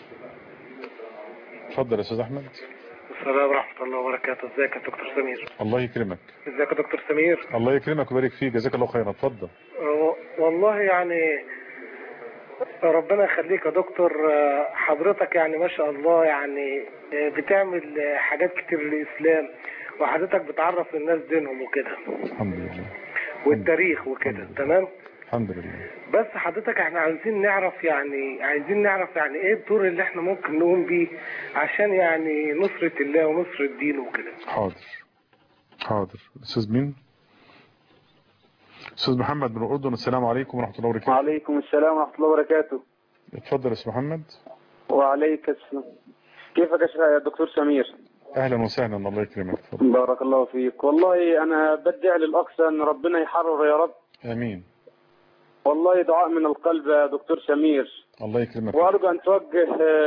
اتفضل يا أستاذ أحمد. السلام ورحمة الله وبركاته. ازيك يا دكتور سمير؟ الله يكرمك. ازيك يا دكتور سمير؟ الله يكرمك ويبارك فيك، جزاك الله خيرا. اتفضل. والله يعني ربنا يخليك يا دكتور، حضرتك يعني ما شاء الله يعني بتعمل حاجات كتير للإسلام، وحضرتك بتعرف الناس دينهم وكده. الحمد لله. والتاريخ وكده. تمام. الحمد لله. بس حضرتك احنا عايزين نعرف يعني عايزين نعرف يعني ايه الدور اللي احنا ممكن نقوم بيه عشان يعني نصرة الله ونصرة الدين وكده. حاضر حاضر. استاذ مين؟ استاذ محمد من الاردن. السلام عليكم ورحمه الله وبركاته. وعليكم السلام ورحمه الله وبركاته. اتفضل يا استاذ محمد. وعليك السلام. كيفك يا دكتور سمير؟ اهلا وسهلا. الله يكرمك. اتفضل. بارك الله فيك. والله انا بدعي للاقصى ان ربنا يحرر يا رب. امين. والله دعاء من القلب يا دكتور سمير. الله يكرمك. وارجو ان توجه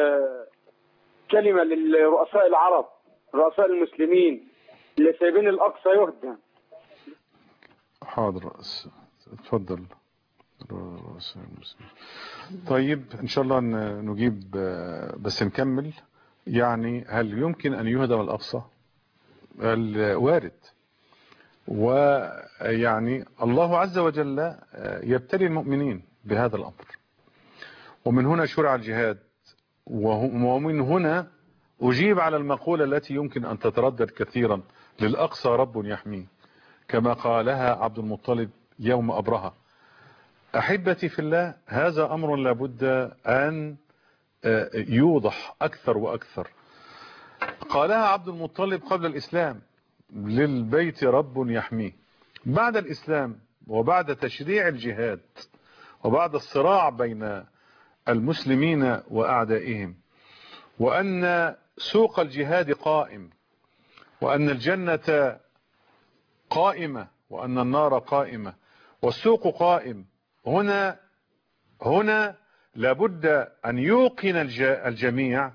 كلمه للرؤساء العرب، رؤساء المسلمين اللي سايبين الاقصى يهدم. حاضر. اتفضل. طيب ان شاء الله نجيب، بس نكمل. يعني هل يمكن ان يهدم الاقصى؟ الوارد. ويعني الله عز وجل يبتلي المؤمنين بهذا الامر، ومن هنا شرع الجهاد، ومن هنا اجيب على المقولة التي يمكن ان تتردد كثيرا: للاقصى رب يحميه، كما قالها عبد المطلب يوم أبرهة. أحبتي في الله، هذا أمر لابد أن يوضح أكثر وأكثر. قالها عبد المطلب قبل الإسلام: للبيت رب يحميه. بعد الإسلام وبعد تشريع الجهاد وبعد الصراع بين المسلمين وأعدائهم، وأن سوق الجهاد قائم، وأن الجنة قائمة، وأن النار قائمة، والسوق قائم، هنا هنا لابد أن يوقن الجميع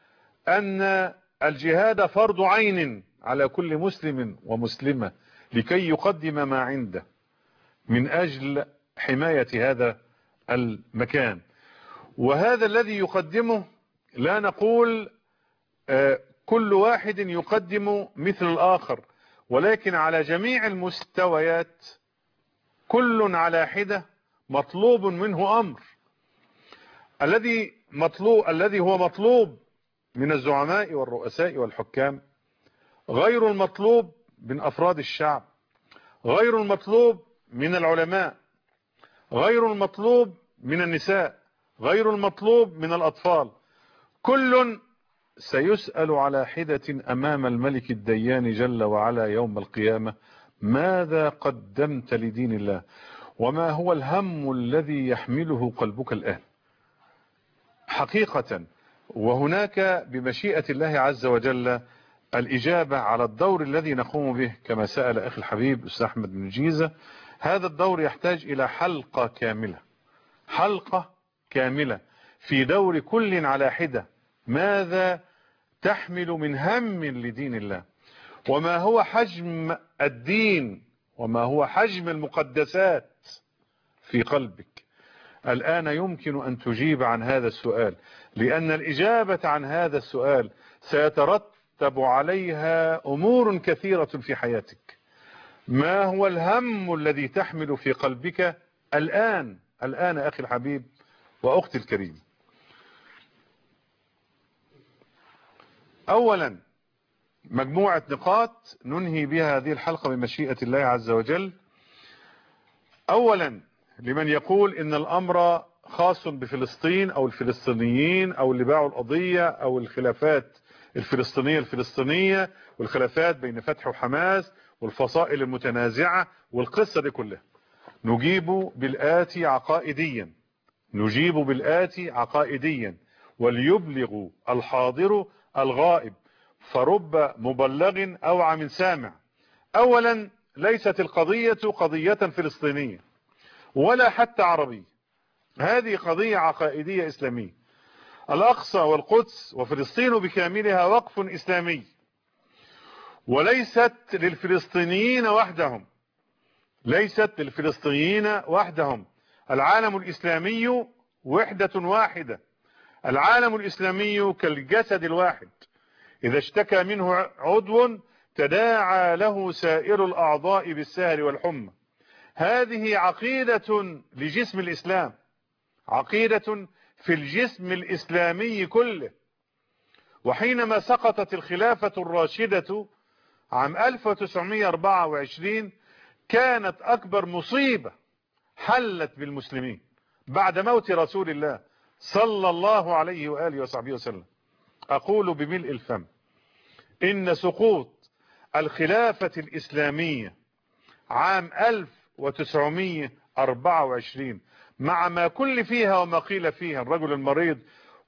أن الجهاد فرض عين على كل مسلم ومسلمة لكي يقدم ما عنده من أجل حماية هذا المكان. وهذا الذي يقدمه، لا نقول كل واحد يقدم مثل الآخر، ولكن على جميع المستويات كل على حدة مطلوب منه أمر. الذي مطلوب الذي هو مطلوب من الزعماء والرؤساء والحكام غير المطلوب من أفراد الشعب، غير المطلوب من العلماء، غير المطلوب من النساء، غير المطلوب من الأطفال. كل سيسأل على حدة أمام الملك الديان جل وعلا يوم القيامة: ماذا قدمت لدين الله؟ وما هو الهم الذي يحمله قلبك الآن حقيقة؟ وهناك بمشيئة الله عز وجل الإجابة على الدور الذي نقوم به، كما سأل أخي الحبيب أستاذ أحمد بن جيزة. هذا الدور يحتاج إلى حلقة كاملة، حلقة كاملة في دور كل على حدة. ماذا تحمل من هم لدين الله؟ وما هو حجم الدين؟ وما هو حجم المقدسات في قلبك؟ الآن يمكن أن تجيب عن هذا السؤال، لأن الإجابة عن هذا السؤال سيترتب عليها أمور كثيرة في حياتك. ما هو الهم الذي تحمل في قلبك الآن الآن أخي الحبيب وأختي الكريم؟ أولا، مجموعة نقاط ننهي بها هذه الحلقة بمشيئة الله عز وجل. أولا، لمن يقول إن الأمر خاص بفلسطين أو الفلسطينيين أو اللي باعوا القضية أو الخلافات الفلسطينية الفلسطينية والخلافات بين فتح وحماس والفصائل المتنازعة والقصة دي كلها، نجيب بالآتي عقائديا نجيب بالآتي عقائديا وليبلغ الحاضر الغائب، فرب مبلغ أوعى من سامع. اولا ليست القضية قضية فلسطينية ولا حتى عربية، هذه قضية عقائدية إسلامية. الأقصى والقدس وفلسطين بكاملها وقف إسلامي، وليست للفلسطينيين وحدهم، ليست للفلسطينيين وحدهم. العالم الإسلامي وحدة واحدة، العالم الإسلامي كالجسد الواحد، إذا اشتكى منه عضو تداعى له سائر الأعضاء بالسهر والحمى. هذه عقيدة لجسم الإسلام، عقيدة في الجسم الإسلامي كله. وحينما سقطت الخلافة الراشدة عام ألف وتسعمائة وأربعة وعشرين كانت أكبر مصيبة حلت بالمسلمين بعد موت رسول الله صلى الله عليه وآله وصحبه وسلم. أقول بملء الفم إن سقوط الخلافة الإسلامية عام ألف وتسعمائة وأربعة وعشرين مع ما كل فيها وما قيل فيها، الرجل المريض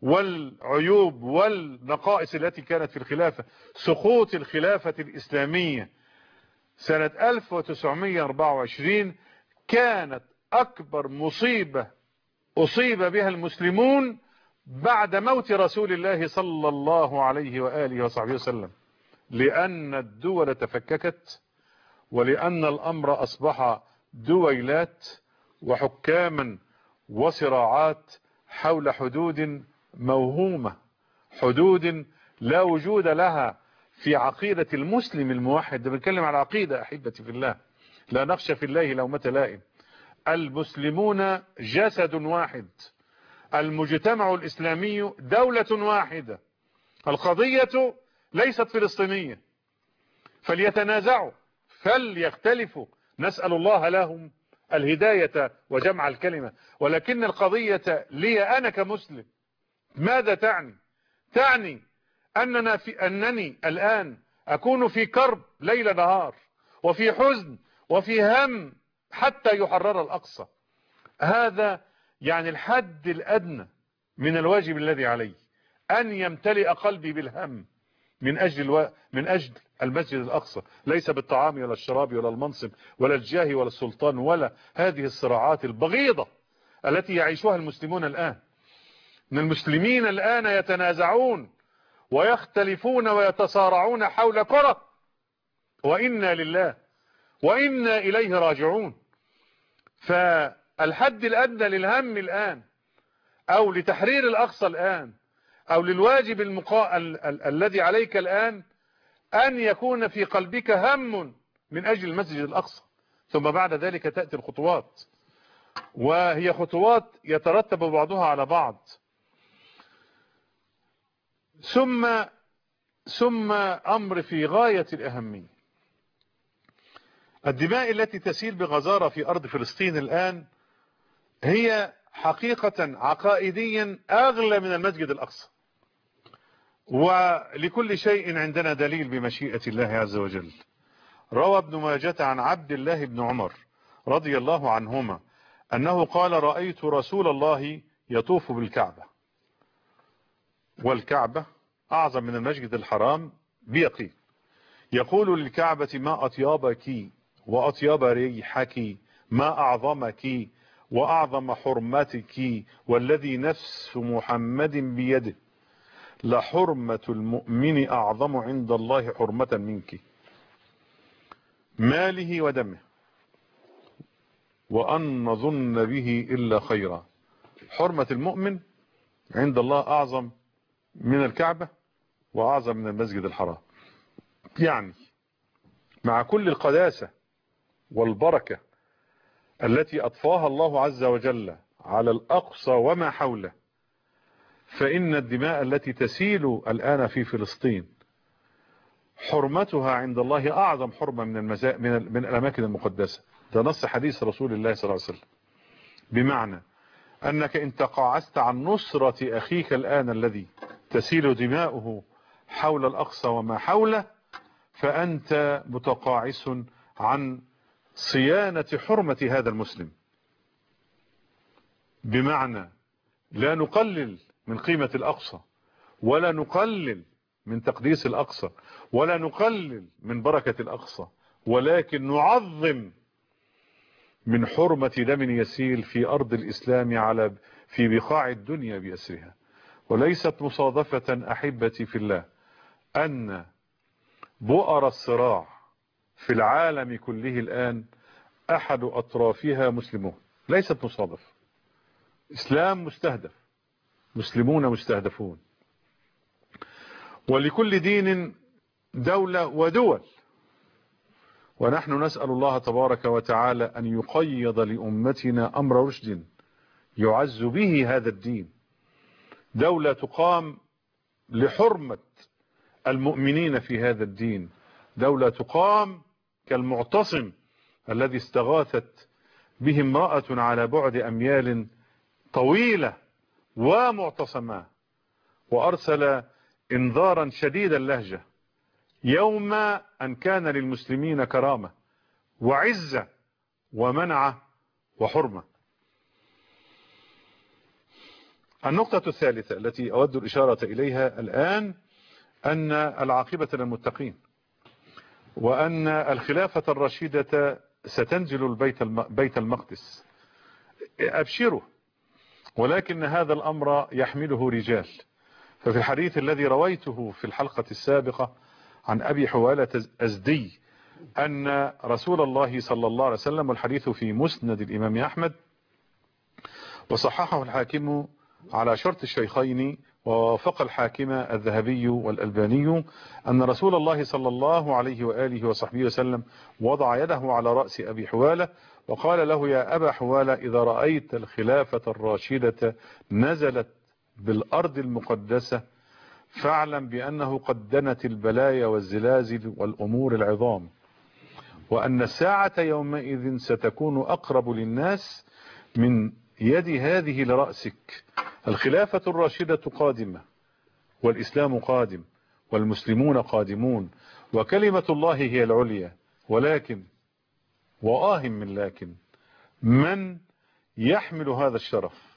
والعيوب والنقائص التي كانت في الخلافة، سقوط الخلافة الإسلامية سنة ألف وتسعمائة وأربعة وعشرين كانت أكبر مصيبة أصيب بها المسلمون بعد موت رسول الله صلى الله عليه وآله وصحبه وسلم، لأن الدول تفككت، ولأن الأمر أصبح دويلات وحكاما وصراعات حول حدود موهومة، حدود لا وجود لها في عقيدة المسلم الموحد. بنتكلم على عقيدة أحبتي في الله، لا نخشى في الله لومة لائم. المسلمون جسد واحد، المجتمع الإسلامي دولة واحدة. القضية ليست فلسطينية، فليتنازعوا فليختلفوا، نسأل الله لهم الهداية وجمع الكلمة، ولكن القضية لي أنا كمسلم ماذا تعني؟ تعني أننا في أنني الآن أكون في كرب ليل نهار، وفي حزن وفي هم حتى يحرر الأقصى. هذا يعني الحد الأدنى من الواجب الذي علي، أن يمتلئ قلبي بالهم من أجل الو... من أجل المسجد الأقصى، ليس بالطعام ولا الشراب ولا المنصب ولا الجاه ولا السلطان ولا هذه الصراعات البغيضة التي يعيشها المسلمون الآن. من المسلمين الآن يتنازعون ويختلفون ويتصارعون حول كرة، وإنا لله وإنا إليه راجعون. فالحد الأدنى للهم الآن أو لتحرير الأقصى الآن أو للواجب المقا... ال... ال... الذي عليك الآن أن يكون في قلبك هم من أجل المسجد الأقصى، ثم بعد ذلك تأتي الخطوات، وهي خطوات يترتب بعضها على بعض. ثم ثم أمر في غاية الأهمية، الدماء التي تسيل بغزارة في أرض فلسطين الآن هي حقيقة عقائديا أغلى من المسجد الأقصى، ولكل شيء عندنا دليل بمشيئة الله عز وجل. روى ابن ماجة عن عبد الله بن عمر رضي الله عنهما أنه قال: رأيت رسول الله يطوف بالكعبة، والكعبة أعظم من المسجد الحرام بيقين، يقول للكعبة: ما أطيبك وأطيب ريحك، ما أعظمك وأعظم حرمتك، والذي نفس محمد بيده لحرمة المؤمن أعظم عند الله حرمة منك، ماله ودمه، وأن نظن به إلا خيرا. حرمة المؤمن عند الله أعظم من الكعبة وأعظم من المسجد الحرام. يعني مع كل القداسة والبركة التي أطفاها الله عز وجل على الأقصى وما حوله، فإن الدماء التي تسيل الآن في فلسطين حرمتها عند الله أعظم حرمة من المزا... من, ال... من الأماكن المقدسة. ده نص حديث رسول الله صلى الله عليه وسلم، بمعنى أنك إن تقاعست عن نصرة أخيك الآن الذي تسيل دماؤه حول الأقصى وما حوله، فأنت متقاعس عن صيانة حرمة هذا المسلم. بمعنى لا نقلل من قيمة الأقصى، ولا نقلل من تقديس الأقصى، ولا نقلل من بركة الأقصى، ولكن نعظم من حرمة دم يسيل في أرض الإسلام على في بقاع الدنيا بأسرها. وليست مصادفة أحبتي في الله أن بؤر الصراع في العالم كله الآن أحد أطرافها مسلمون، ليست مصادفة. إسلام مستهدف، مسلمون مستهدفون، ولكل دين دولة ودول. ونحن نسأل الله تبارك وتعالى أن يقيض لأمتنا أمر رشد يعز به هذا الدين، دولة تقام لحرمة المؤمنين في هذا الدين، دولة تقام كالمعتصم الذي استغاثت به امرأة على بعد أميال طويلة ومعتصمة، وأرسل انذارا شديد اللهجة يوم أن كان للمسلمين كرامة وعزة ومنعة وحرمة. النقطة الثالثة التي أود الإشارة إليها الآن أن العاقبة للمتقين، وأن الخلافة الرشيدة ستنزل البيت بيت المقدس. أبشروا، ولكن هذا الأمر يحمله رجال. ففي الحديث الذي رويته في الحلقة السابقة عن أبي حوالة أزدي أن رسول الله صلى الله عليه وسلم، والحديث في مسند الإمام أحمد وصححه الحاكم على شرط الشيخين ووافق الحاكم الذهبي والألباني، أن رسول الله صلى الله عليه وآله وصحبه وسلم وضع يده على رأس أبي حوالة وقال له: يا أبا حوالة، إذا رأيت الخلافة الراشدة نزلت بالأرض المقدسة فاعلم بأنه قد دنت البلايا والزلازل والأمور العظام، وأن الساعة يومئذ ستكون أقرب للناس من يد هذه لرأسك. الخلافة الراشدة قادمة، والإسلام قادم، والمسلمون قادمون، وكلمة الله هي العليا. ولكن وآه من لكن من يحمل هذا الشرف؟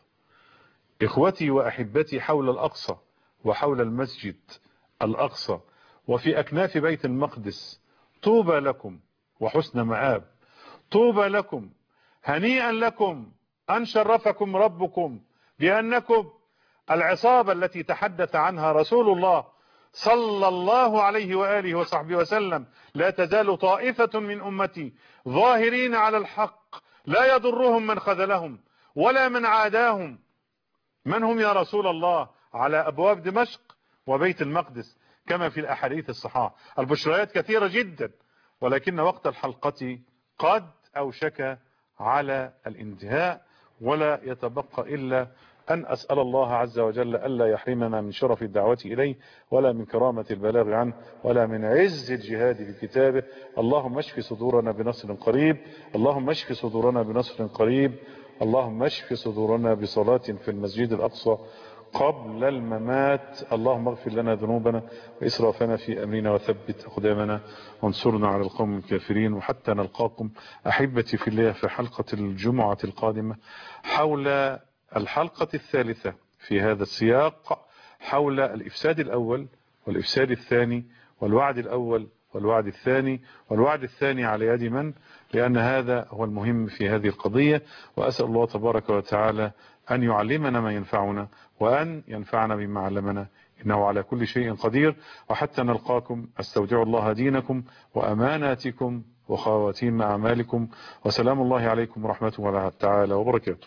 إخوتي وأحبتي حول الأقصى وحول المسجد الأقصى وفي أكناف بيت المقدس، طوبى لكم وحسن مآب، طوبى لكم، هنيئا لكم أن شرفكم ربكم بأنكم العصابة التي تحدث عنها رسول الله صلى الله عليه وآله وصحبه وسلم: لا تزال طائفة من أمتي ظاهرين على الحق لا يضرهم من خذلهم ولا من عاداهم. من هم يا رسول الله؟ على أبواب دمشق وبيت المقدس كما في الأحاديث الصحاح. البشريات كثيرة جدا، ولكن وقت الحلقة قد أوشك على الانتهاء، ولا يتبقى إلا أن أسأل الله عز وجل ألا يحرمنا من شرف الدعوة إليه، ولا من كرامة البلاغ عنه، ولا من عز الجهاد بكتابه. اللهم اشف صدورنا بنصر قريب، اللهم اشف صدورنا بنصر قريب، اللهم اشف صدورنا بصلاة في المسجد الأقصى قبل الممات. اللهم اغفر لنا ذنوبنا وإسرافنا في أمرنا وثبت أقدامنا وانصرنا على القوم الكافرين. وحتى نلقاكم أحبتي في الله في حلقة الجمعة القادمة حول الحلقة الثالثة في هذا السياق، حول الإفساد الأول والإفساد الثاني والوعد الأول والوعد الثاني والوعد الثاني على يد من، لأن هذا هو المهم في هذه القضية. وأسأل الله تبارك وتعالى أن يعلمنا ما ينفعنا وأن ينفعنا بما علمنا، إنه على كل شيء قدير. وحتى نلقاكم أستودع الله دينكم وأماناتكم وخواتيم أعمالكم، وسلام الله عليكم ورحمة الله تعالى وبركاته.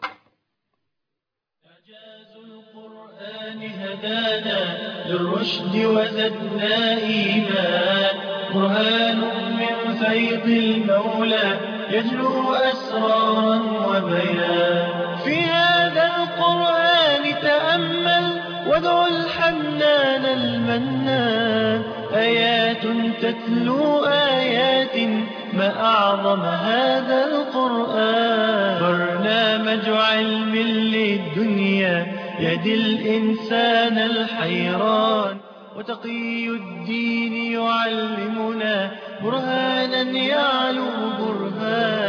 هدانا للرشد وزدنا إيمان، برهان من فيض المولى يجلو أسرارا وبيان. في هذا القرآن تأمل وادع الحنان المنان، آيات تتلو آيات ما أعظم هذا القرآن. برنامج علم للدنيا يهدي الإنسان الحيران، وتقي الدين يعلمنا برهانا يعلو برهان.